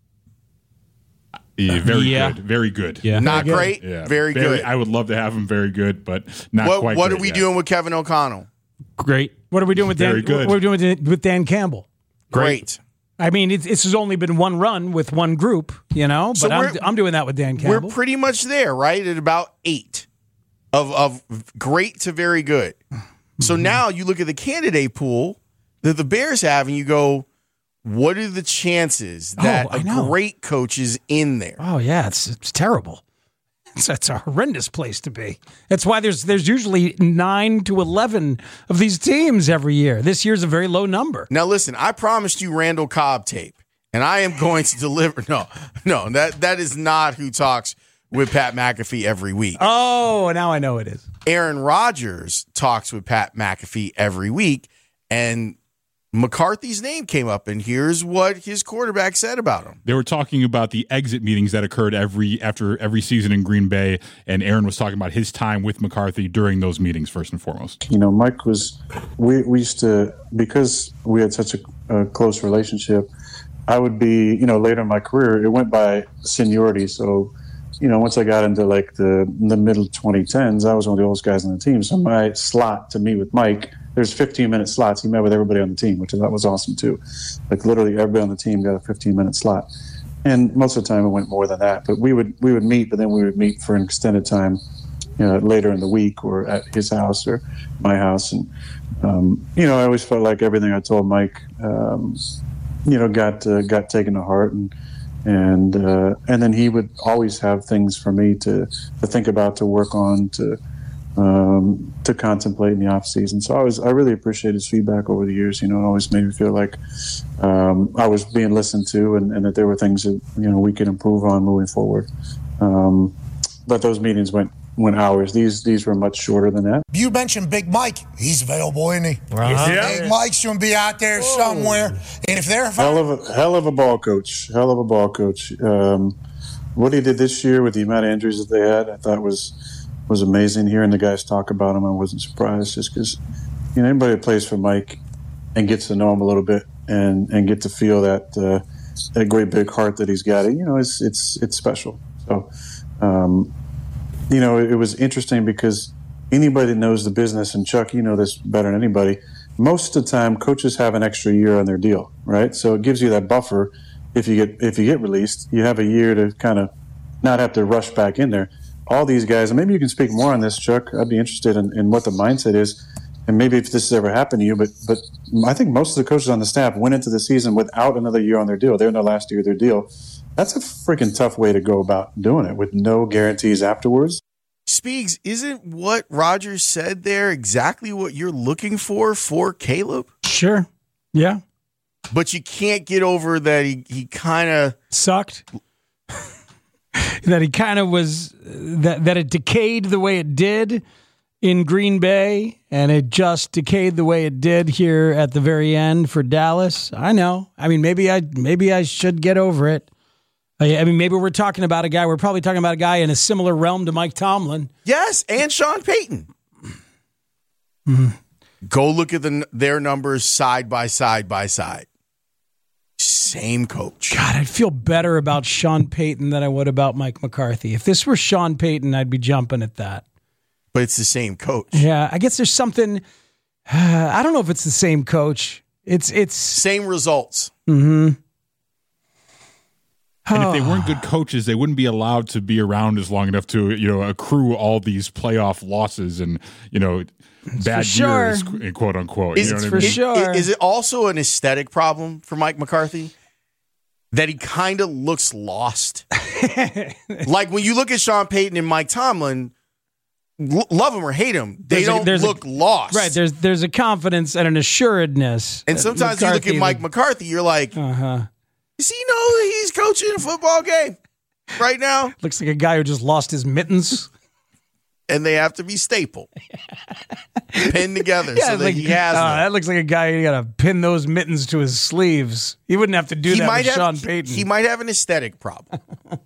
Speaker 13: Yeah, very
Speaker 16: yeah.
Speaker 13: good. Very good.
Speaker 16: Yeah.
Speaker 15: Not
Speaker 6: very
Speaker 15: great.
Speaker 13: Yeah,
Speaker 15: very, very good.
Speaker 13: I would love to have him very good, but not
Speaker 15: what,
Speaker 13: quite
Speaker 15: What
Speaker 13: great
Speaker 15: are we
Speaker 13: yet.
Speaker 15: doing with Kevin O'Connell?
Speaker 16: Great.
Speaker 6: What are we doing with
Speaker 13: Very
Speaker 6: Dan?
Speaker 13: good.
Speaker 6: What are we doing with, with Dan Campbell?
Speaker 15: Great.
Speaker 6: I mean, it's, it's only been one run with one group, you know, but
Speaker 15: So
Speaker 6: I'm,
Speaker 15: we're-
Speaker 6: I'm doing that with Dan Campbell.
Speaker 15: We're pretty much there, right? At about eight of of great to very good. So
Speaker 6: Mm-hmm.
Speaker 15: now you look at the candidate pool that the Bears have, and you go, what are the chances that
Speaker 6: Oh, I
Speaker 15: a
Speaker 6: know.
Speaker 15: great coach is in there?
Speaker 6: Oh yeah, it's it's terrible. It's, it's a horrendous place to be. That's why there's there's usually nine to eleven of these teams every year. This year's a very low number.
Speaker 15: Now listen, I promised you Randall Cobb tape, and I am going to deliver. No, no, that that is not who talks with Pat McAfee every week.
Speaker 6: Oh, now I know it is.
Speaker 15: Aaron Rodgers talks with Pat McAfee every week, and McCarthy's name came up, and here's what his quarterback said about him.
Speaker 13: They were talking about the exit meetings that occurred every after every season in Green Bay, and Aaron was talking about his time with McCarthy during those meetings, first and foremost.
Speaker 18: You know, Mike was, we, we used to, because we had such a, a close relationship, I would be, you know, later in my career, it went by seniority. So, you know, once I got into like the, the middle twenty tens, I was one of the oldest guys on the team. So my slot to meet with Mike, there's fifteen minute slots. He met with everybody on the team, which I thought was awesome too. Like literally everybody on the team got a fifteen minute slot. And most of the time it went more than that. But we would we would meet, but then we would meet for an extended time, you know, later in the week or at his house or my house. And, um, you know, I always felt like everything I told Mike, um, you know, got uh, got taken to heart. And and uh, and then he would always have things for me to, to think about, to work on, to um, to contemplate in the off season. So I was I really appreciate his feedback over the years. You know, it always made me feel like um, I was being listened to, and, and that there were things that you know we could improve on moving forward. Um, but those meetings went went hours. These these were much shorter than that.
Speaker 19: You mentioned Big Mike. He's available, isn't he?
Speaker 18: Uh-huh.
Speaker 19: Big
Speaker 18: Yeah.
Speaker 19: Mike's going to be out there Whoa. somewhere. And if they're
Speaker 18: Hell of a hell of a ball coach. Hell of a ball coach. Um, what he did this year with the amount of injuries that they had, I thought was was amazing. Hearing the guys talk about him, I wasn't surprised, just because you know anybody that plays for Mike and gets to know him a little bit and, and get to feel that uh, that great big heart that he's got. You know, it's it's it's special. So, um, you know, it, it was interesting because anybody that knows the business, and Chuck, you know this better than anybody. Most of the time, coaches have an extra year on their deal, right? So it gives you that buffer. If you get if you get released, you have a year to kind of not have to rush back in there. All these guys, and maybe you can speak more on this, Chuck. I'd be interested in, in what the mindset is, and maybe if this has ever happened to you. But but I think most of the coaches on the staff went into the season without another year on their deal. They're in their last year of their deal. That's a freaking tough way to go about doing it with no guarantees afterwards.
Speaker 15: Speaks, isn't what Rodgers said there exactly what you're looking for for Caleb?
Speaker 6: Sure. Yeah.
Speaker 15: But you can't get over that he, he kind of
Speaker 6: sucked. That he kind of was, that, that it decayed the way it did in Green Bay, and it just decayed the way it did here at the very end for Dallas. I know. I mean, maybe I maybe I should get over it. I, I mean, maybe we're talking about a guy. We're probably talking about a guy in a similar realm to Mike Tomlin.
Speaker 15: Yes, and Sean Payton.
Speaker 6: Mm-hmm.
Speaker 15: Go look at the, their numbers side by side by side. Same coach.
Speaker 6: God, I'd feel better about Sean Payton than I would about Mike McCarthy. If this were Sean Payton, I'd be jumping at that.
Speaker 15: But it's the same coach.
Speaker 6: Yeah, I guess there's something. Uh, I don't know if it's the same coach. It's it's
Speaker 15: same results.
Speaker 6: Mm-hmm.
Speaker 13: And if they weren't good coaches, they wouldn't be allowed to be around as long enough to, you know, accrue all these playoff losses and, you know, bad
Speaker 6: sure.
Speaker 13: years, quote unquote.
Speaker 15: Is,
Speaker 13: you know what
Speaker 6: for
Speaker 13: I mean?
Speaker 6: sure.
Speaker 15: Is it also an aesthetic problem for Mike McCarthy? That he kind of looks lost? Like when you look at Sean Payton and Mike Tomlin, l- love him or hate him, they
Speaker 6: There's a-
Speaker 15: don't
Speaker 6: there's a-
Speaker 15: look lost.
Speaker 6: Right, there's there's a confidence and an assuredness.
Speaker 15: And
Speaker 6: that
Speaker 15: sometimes you look at
Speaker 6: McCarthy
Speaker 15: Mike
Speaker 6: would-
Speaker 15: McCarthy, you're like,
Speaker 6: Uh-huh.
Speaker 15: does he know that he's coaching a football game right now?
Speaker 6: Looks like a guy who just lost his mittens.
Speaker 15: And they have to be stapled, pinned together
Speaker 6: Yeah,
Speaker 15: so
Speaker 6: it's
Speaker 15: that
Speaker 6: like,
Speaker 15: he has
Speaker 6: uh,
Speaker 15: them.
Speaker 6: that looks like a guy who got to pin those mittens to his sleeves. He wouldn't have to do
Speaker 15: He
Speaker 6: that
Speaker 15: might
Speaker 6: with
Speaker 15: have,
Speaker 6: Sean
Speaker 15: he-
Speaker 6: Payton.
Speaker 15: He might have an aesthetic problem.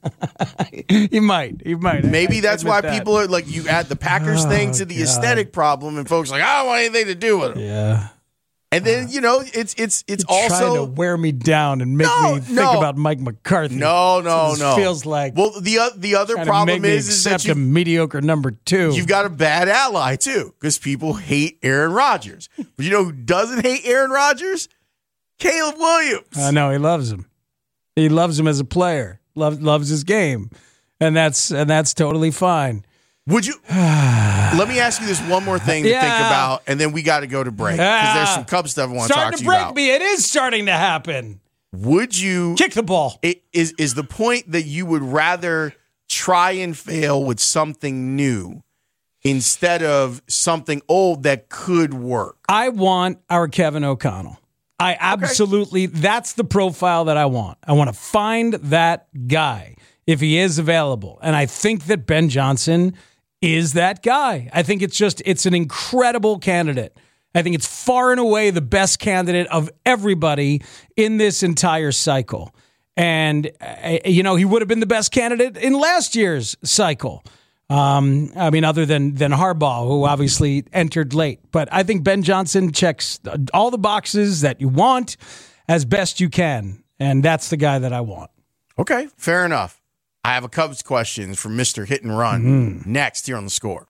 Speaker 6: he might. He might.
Speaker 15: Maybe
Speaker 6: I- I
Speaker 15: that's
Speaker 6: admit
Speaker 15: why
Speaker 6: that.
Speaker 15: people are like, you add the Packers
Speaker 6: Oh,
Speaker 15: thing to the
Speaker 6: God.
Speaker 15: aesthetic problem, and folks are like, I don't want anything to do with it.
Speaker 6: Yeah.
Speaker 15: And then, you know, it's it's it's
Speaker 6: You're
Speaker 15: also
Speaker 6: trying to wear me down and make
Speaker 15: No,
Speaker 6: me think
Speaker 15: no.
Speaker 6: about Mike McCarthy.
Speaker 15: No, no,
Speaker 6: This
Speaker 15: no.
Speaker 6: feels like
Speaker 15: well, the o- the other
Speaker 6: trying to
Speaker 15: problem
Speaker 6: make me
Speaker 15: is, is that
Speaker 6: accept
Speaker 15: you,
Speaker 6: a mediocre number two.
Speaker 15: you've got a bad ally too, because people hate Aaron Rodgers. But you know who doesn't hate Aaron Rodgers? Caleb Williams.
Speaker 6: I know he loves him. He loves him as a player. Loves loves his game, and that's and that's totally fine.
Speaker 15: Would you? Let me ask you this one more thing to
Speaker 6: Yeah.
Speaker 15: think about, and then we got to go to break because there's some Cubs stuff I want to talk
Speaker 6: Starting
Speaker 15: to
Speaker 6: to
Speaker 15: you
Speaker 6: break
Speaker 15: about.
Speaker 6: me. It is starting to happen.
Speaker 15: Would you
Speaker 6: kick the ball?
Speaker 15: It, is is the point that you would rather try and fail with something new instead of something old that could work?
Speaker 6: I want our Kevin O'Connell. I absolutely, that's the profile that I want. I want to find that guy if he is available. And I think that Ben Johnson is that guy. I think it's just, it's an incredible candidate. I think it's far and away the best candidate of everybody in this entire cycle. And, uh, you know, he would have been the best candidate in last year's cycle. Um, I mean, other than than Harbaugh, who obviously entered late. But I think Ben Johnson checks all the boxes that you want as best you can. And that's the guy that I want.
Speaker 15: Okay, fair enough. I have a Cubs question from Mister Hit and Run
Speaker 6: Mm-hmm.
Speaker 15: next here on The Score.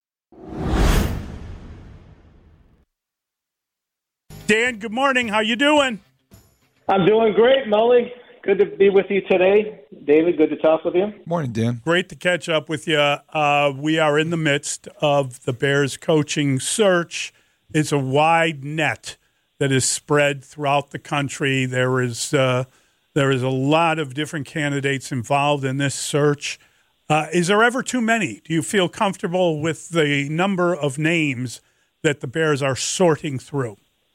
Speaker 4: Dan, good morning. How you doing?
Speaker 9: I'm doing great, Mully. Good to be with you today. David, good to talk with you.
Speaker 7: Morning, Dan.
Speaker 4: Great to catch up with you. Uh, we are in the midst of the Bears coaching search. It's a wide net that is spread throughout the country. There is uh, there is a lot of different candidates involved in this search. Uh, is there ever too many? Do you feel comfortable with the number of names that the Bears are sorting through?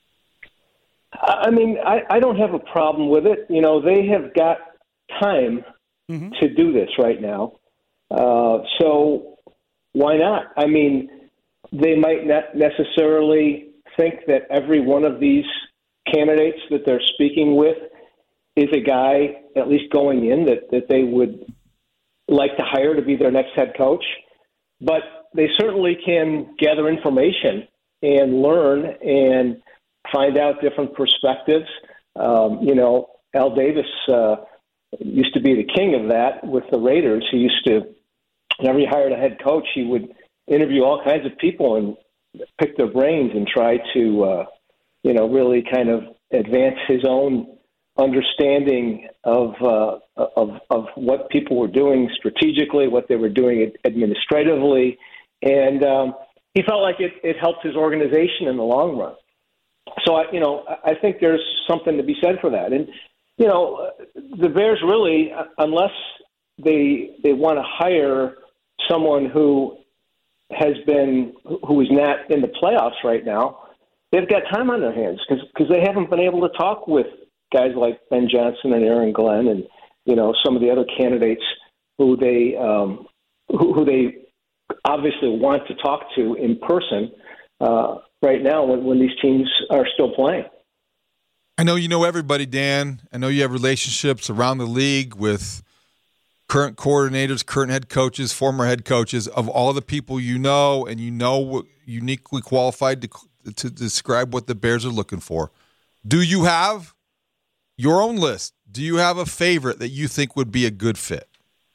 Speaker 9: I mean, I, I don't have a problem with it. You know, they have got time mm-hmm. to do this right now. Uh, so why not? I mean, they might not necessarily think that every one of these candidates that they're speaking with is a guy, at least going in, that, that they would like to hire to be their next head coach. But they certainly can gather information and learn and find out different perspectives. Um, you know, Al Davis uh, used to be the king of that with the Raiders. He used to, whenever he hired a head coach, he would interview all kinds of people and pick their brains and try to, uh, you know, really kind of advance his own understanding of, uh, of of what people were doing strategically, what they were doing administratively, and um, he felt like it, it helped his organization in the long run. So, I, you know, I think there's something to be said for that. And, you know, the Bears really, unless they they want to hire someone who has been, who is not in the playoffs right now, they've got time on their hands because they haven't been able to talk with guys like Ben Johnson and Aaron Glenn and, you know, some of the other candidates who they, um, who, who they obviously want to talk to in person uh, right now when, when these teams are still playing.
Speaker 7: I know you know everybody, Dan. I know you have relationships around the league with current coordinators, current head coaches, former head coaches. Of all the people you know, and you know uniquely qualified to to describe what the Bears are looking for, do you have your own list? Do you have a favorite that you think would be a good fit?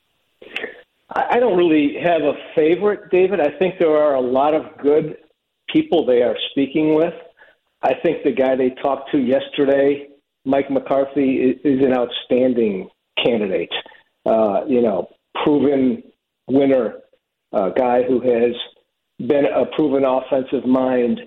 Speaker 9: I don't really have a favorite, David. I think there are a lot of good people they are speaking with. I think the guy they talked to yesterday, Mike McCarthy, is an outstanding candidate. Uh, you know, proven winner, uh, guy who has been a proven offensive mind,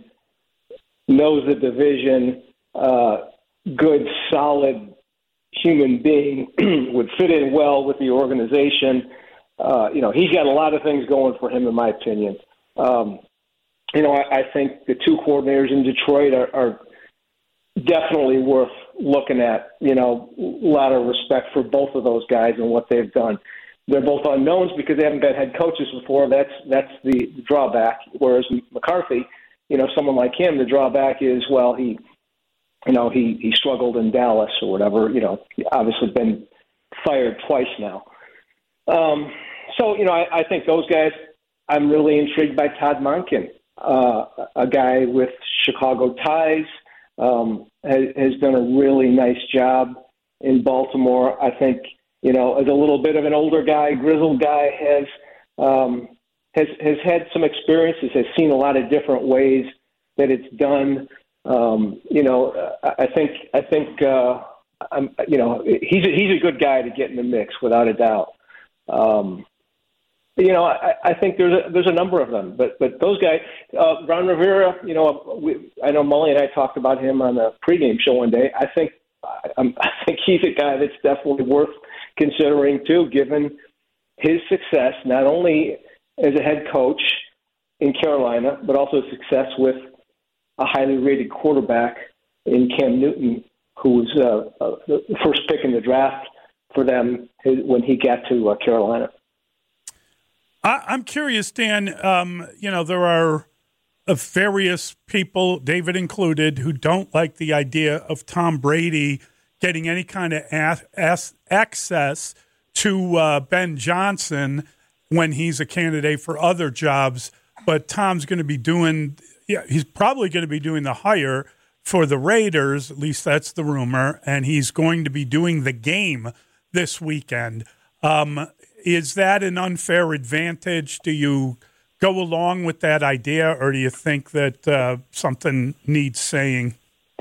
Speaker 9: knows the division, uh, good, solid human being, would fit in well with the organization. Uh, you know, he's got a lot of things going for him, in my opinion. Um, you know, I, I think the two coordinators in Detroit are, are definitely worth looking at. You know, a lot of respect for both of those guys and what they've done. They're both unknowns because they haven't been head coaches before. That's that's the drawback. Whereas McCarthy, you know, someone like him, the drawback is, well, he, you know, he, he struggled in Dallas or whatever. You know, he obviously been fired twice now. Um, so, you know, I, I think those guys, I'm really intrigued by Todd Monken, uh, a guy with Chicago ties, um, has, has done a really nice job in Baltimore. I think, you know, as a little bit of an older guy, grizzled guy, has um, has has had some experiences, has seen a lot of different ways that it's done. Um, you know, I think I think uh, I'm, you know, he's a, he's a good guy to get in the mix without a doubt. Um, you know, I, I think there's a, there's a number of them, but but those guys, uh, Ron Rivera, you know, we, I know Mully and I talked about him on the pregame show one day. I think I, I think he's a guy that's definitely worth considering too, given his success not only as a head coach in Carolina, but also success with a highly rated quarterback in Cam Newton, who was uh, uh, the first pick in the draft for them when he got to uh, Carolina.
Speaker 4: I, I'm curious, Dan. Um, you know, there are uh, various people, David included, who don't like the idea of Tom Brady getting any kind of a- a- access to uh, Ben Johnson when he's a candidate for other jobs. But Tom's going to be doing, yeah, he's probably going to be doing the hire for the Raiders, at least that's the rumor, and he's going to be doing the game this weekend. Um, is that an unfair advantage? Do you go along with that idea, or do you think that uh, something needs saying?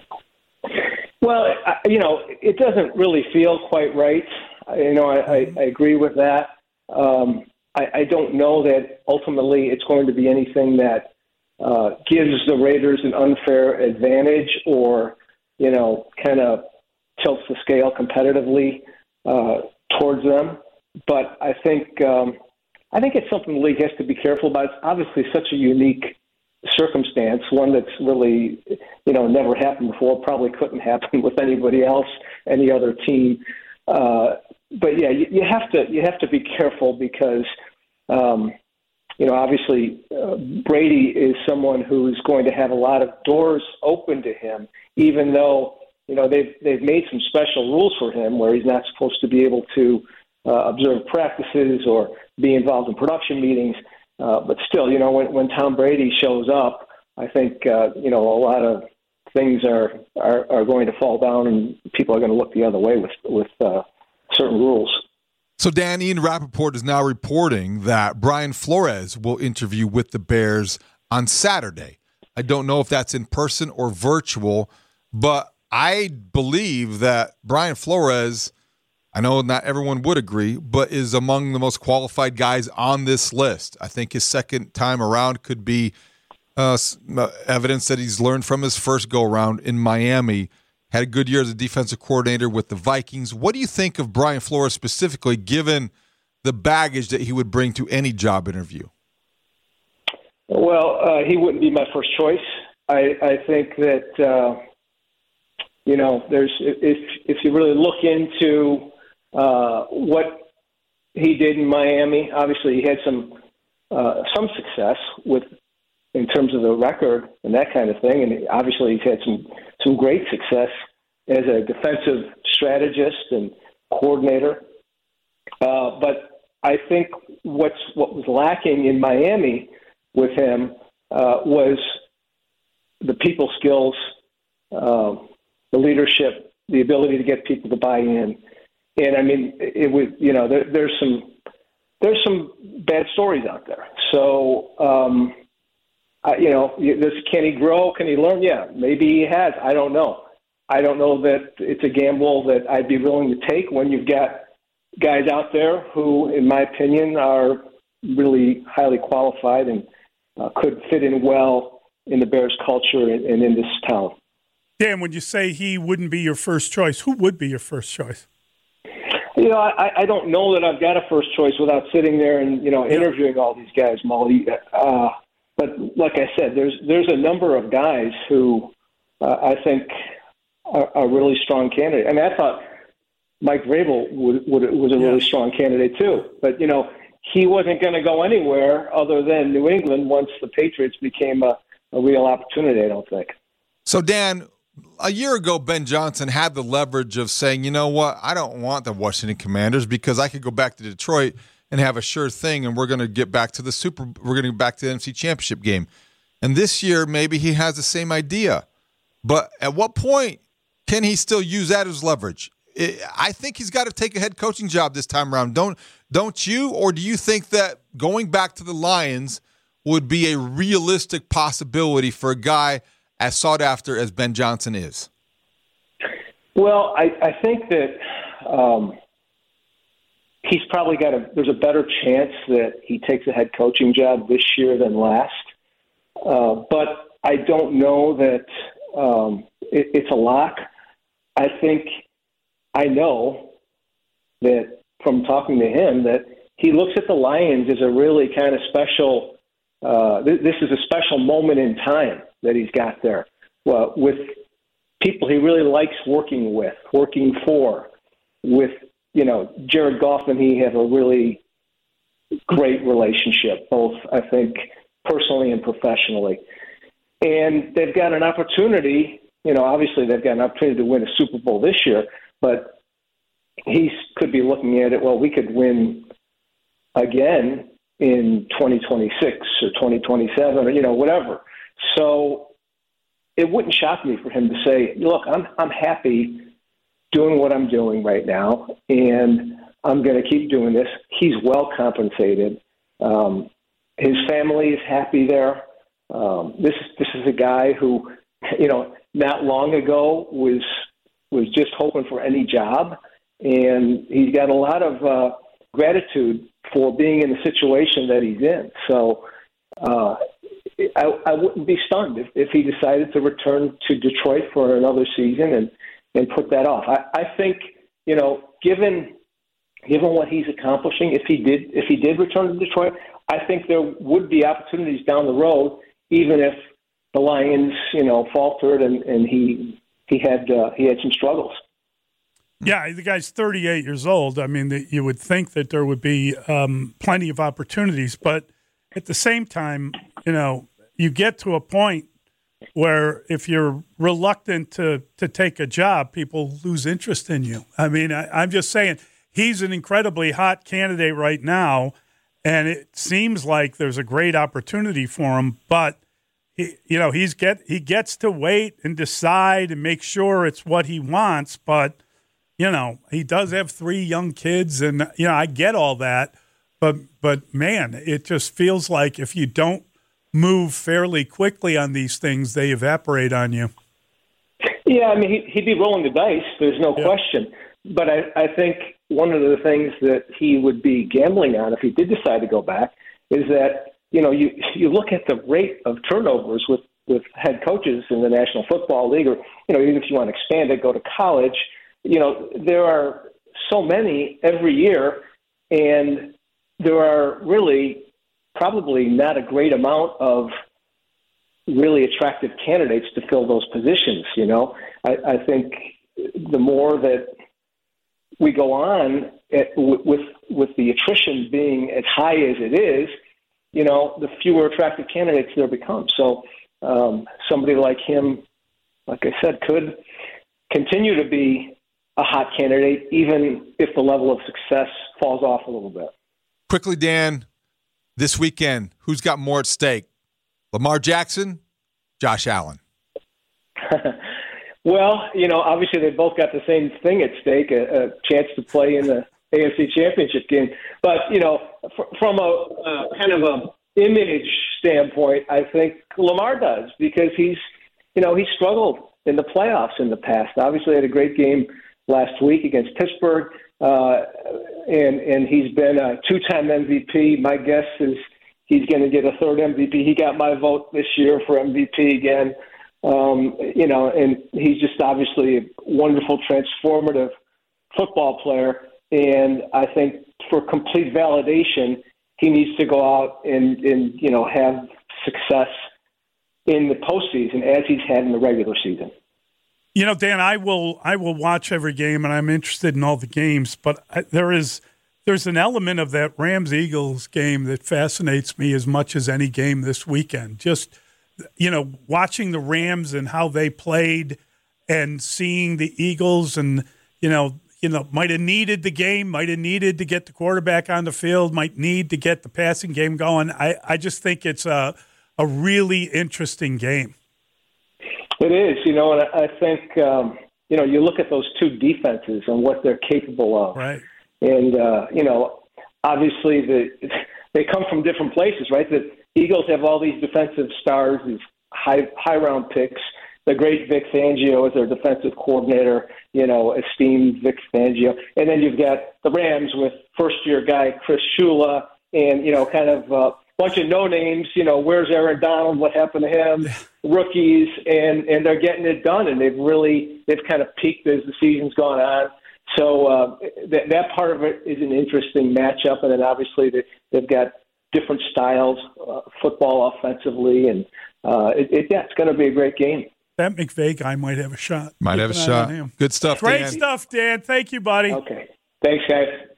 Speaker 9: Well, I, you know, it doesn't really feel quite right. You know, I, I, I agree with that. Um, I, I don't know that ultimately it's going to be anything that uh, gives the Raiders an unfair advantage or, you know, kind of tilts the scale competitively uh, towards them. But I think um, I think it's something the league has to be careful about. It's obviously such a unique circumstance, one that's really, you know, never happened before, probably couldn't happen with anybody else, any other team. Uh, but yeah, you, you have to you have to be careful because, um, you know, obviously uh, Brady is someone who's going to have a lot of doors open to him, even though, you know, they've they've made some special rules for him where he's not supposed to be able to uh, observe practices or be involved in production meetings. Uh, but still, you know, when, when Tom Brady shows up, I think, uh, you know, a lot of things are, are, are going to fall down and people are going to look the other way with, with uh, certain rules.
Speaker 7: So, Dan, Ian Rappaport is now reporting that Brian Flores will interview with the Bears on Saturday. I don't know if that's in person or virtual, but I believe that Brian Flores, I know not everyone would agree, but is among the most qualified guys on this list. I think his second time around could be uh, evidence that he's learned from his first go-around in Miami. Had a good year as a defensive coordinator with the Vikings. What do you think of Brian Flores specifically, given the baggage that he would bring to any job interview?
Speaker 9: Well, uh, he wouldn't be my first choice. I, I think that, uh, you know, there's if if you really look into uh, what he did in Miami, obviously he had some uh, some success with in terms of the record and that kind of thing. And obviously, he's had some some great success as a defensive strategist and coordinator. Uh, but I think what's what was lacking in Miami with him uh, was the people skills, uh, the leadership, the ability to get people to buy in. And I mean, it was, you know, there, there's some there's some bad stories out there. So, um, I, you know, this, can he grow? Can he learn? Yeah, maybe he has. I don't know. I don't know that it's a gamble that I'd be willing to take when you've got guys out there who, in my opinion, are really highly qualified and uh, could fit in well in the Bears culture and, and in this town.
Speaker 4: Dan, when you say he wouldn't be your first choice, who would be your first choice?
Speaker 9: You know, I, I don't know that I've got a first choice without sitting there and, you know, interviewing all these guys, Molly. Uh, but like I said, there's there's a number of guys who uh, I think are, are really strong candidates. I mean, I thought Mike Vrabel would, would, was a really strong candidate too. But, you know, he wasn't going to go anywhere other than New England once the Patriots became a, a real opportunity, I don't think.
Speaker 7: So, Dan, a year ago, Ben Johnson had the leverage of saying, you know what, I don't want the Washington Commanders because I could go back to Detroit and have a sure thing, and we're going to get back to the Super. We're going to get back to the N F C Championship game. And this year, maybe he has the same idea. But at what point can he still use that as leverage? I think he's got to take a head coaching job this time around. Don't don't you? Or do you think that going back to the Lions would be a realistic possibility for a guy as sought after as Ben Johnson is?
Speaker 9: Well, I, I think that um, he's probably got a. There's a better chance that he takes a head coaching job this year than last. Uh, but I don't know that um, it, it's a lock. I think. I know that from talking to him that he looks at the Lions as a really kind of special uh, – th- this is a special moment in time that he's got there well, with people he really likes working with, working for. With, you know, Jared Goff and he have a really great relationship, both, I think, personally and professionally. And they've got an opportunity – you know, obviously they've got an opportunity to win a Super Bowl this year – but he could be looking at it, well, we could win again in twenty twenty-six or twenty twenty-seven or, you know, whatever. So it wouldn't shock me for him to say, look, I'm I'm happy doing what I'm doing right now, and I'm going to keep doing this. He's well compensated. Um, his family is happy there. Um, this, this is a guy who, you know, not long ago was – was just hoping for any job, and he's got a lot of uh, gratitude for being in the situation that he's in. So uh, I, I wouldn't be stunned if, if he decided to return to Detroit for another season and, and put that off. I, I think, you know, given given what he's accomplishing, if he did if he did return to Detroit, I think there would be opportunities down the road, even if the Lions, you know, faltered and, and he He had uh, he had some struggles.
Speaker 4: Yeah, the guy's thirty-eight years old. I mean, the, you would think that there would be um, plenty of opportunities, but at the same time, you know, you get to a point where if you're reluctant to to take a job, people lose interest in you. I mean, I, I'm just saying he's an incredibly hot candidate right now, and it seems like there's a great opportunity for him, but. He, you know, he's get he gets to wait and decide and make sure it's what he wants. But, you know, he does have three young kids, and, you know, I get all that. But, but man, it just feels like if you don't move fairly quickly on these things, they evaporate on you.
Speaker 9: Yeah, I mean, he, he'd be rolling the dice. There's no yeah. question. But I, I think one of the things that he would be gambling on if he did decide to go back is that, you know, you you look at the rate of turnovers with, with head coaches in the National Football League, or, you know, even if you want to expand it, go to college, you know, there are so many every year, and there are really probably not a great amount of really attractive candidates to fill those positions, you know. I, I think the more that we go on at, with with the attrition being as high as it is, you know, the fewer attractive candidates there become. So um, somebody like him, like I said, could continue to be a hot candidate, even if the level of success falls off a little bit.
Speaker 7: Quickly, Dan, this weekend, who's got more at stake? Lamar Jackson, Josh Allen?
Speaker 9: Well, you know, obviously they both got the same thing at stake, a, a chance to play in the A F C Championship game. But, you know, fr- from a uh, kind of a image standpoint, I think Lamar does, because he's, you know, he struggled in the playoffs in the past. Obviously had a great game last week against Pittsburgh, uh, and, and he's been a two-time M V P. My guess is he's going to get a third M V P. He got my vote this year for M V P again. Um, you know, and he's just obviously a wonderful, transformative football player. And I think for complete validation, he needs to go out and, and you know, have success in the postseason as he's had in the regular season.
Speaker 4: You know, Dan, I will I will watch every game, and I'm interested in all the games. But I, there is there's an element of that Rams-Eagles game that fascinates me as much as any game this weekend. Just, you know, watching the Rams and how they played, and seeing the Eagles, and you know, you know, might have needed the game, might have needed to get the quarterback on the field, might need to get the passing game going. I, I just think it's a a really interesting game.
Speaker 9: It is, you know, and I think, um, you know, you look at those two defenses and what they're capable of.
Speaker 4: Right.
Speaker 9: And, uh, you know, obviously the, they come from different places, right? The Eagles have all these defensive stars, these high, high round picks. The great Vic Fangio is their defensive coordinator, you know, esteemed Vic Fangio. And then you've got the Rams with first-year guy Chris Shula and, you know, kind of a bunch of no-names, you know, where's Aaron Donald, what happened to him, rookies, and, and they're getting it done. And they've really, they've kind of peaked as the season's gone on. So uh, that, that part of it is an interesting matchup. And then obviously they, they've got different styles, uh, football offensively. And, uh, it, it, yeah, it's going to be a great game.
Speaker 4: That McVay guy might have a shot.
Speaker 7: Might
Speaker 4: Keep
Speaker 7: have a
Speaker 4: an eye
Speaker 7: shot.
Speaker 4: on him.
Speaker 7: Good stuff,
Speaker 4: Great
Speaker 7: Dan.
Speaker 4: stuff, Dan. Thank you, buddy.
Speaker 9: Okay. Thanks, guys.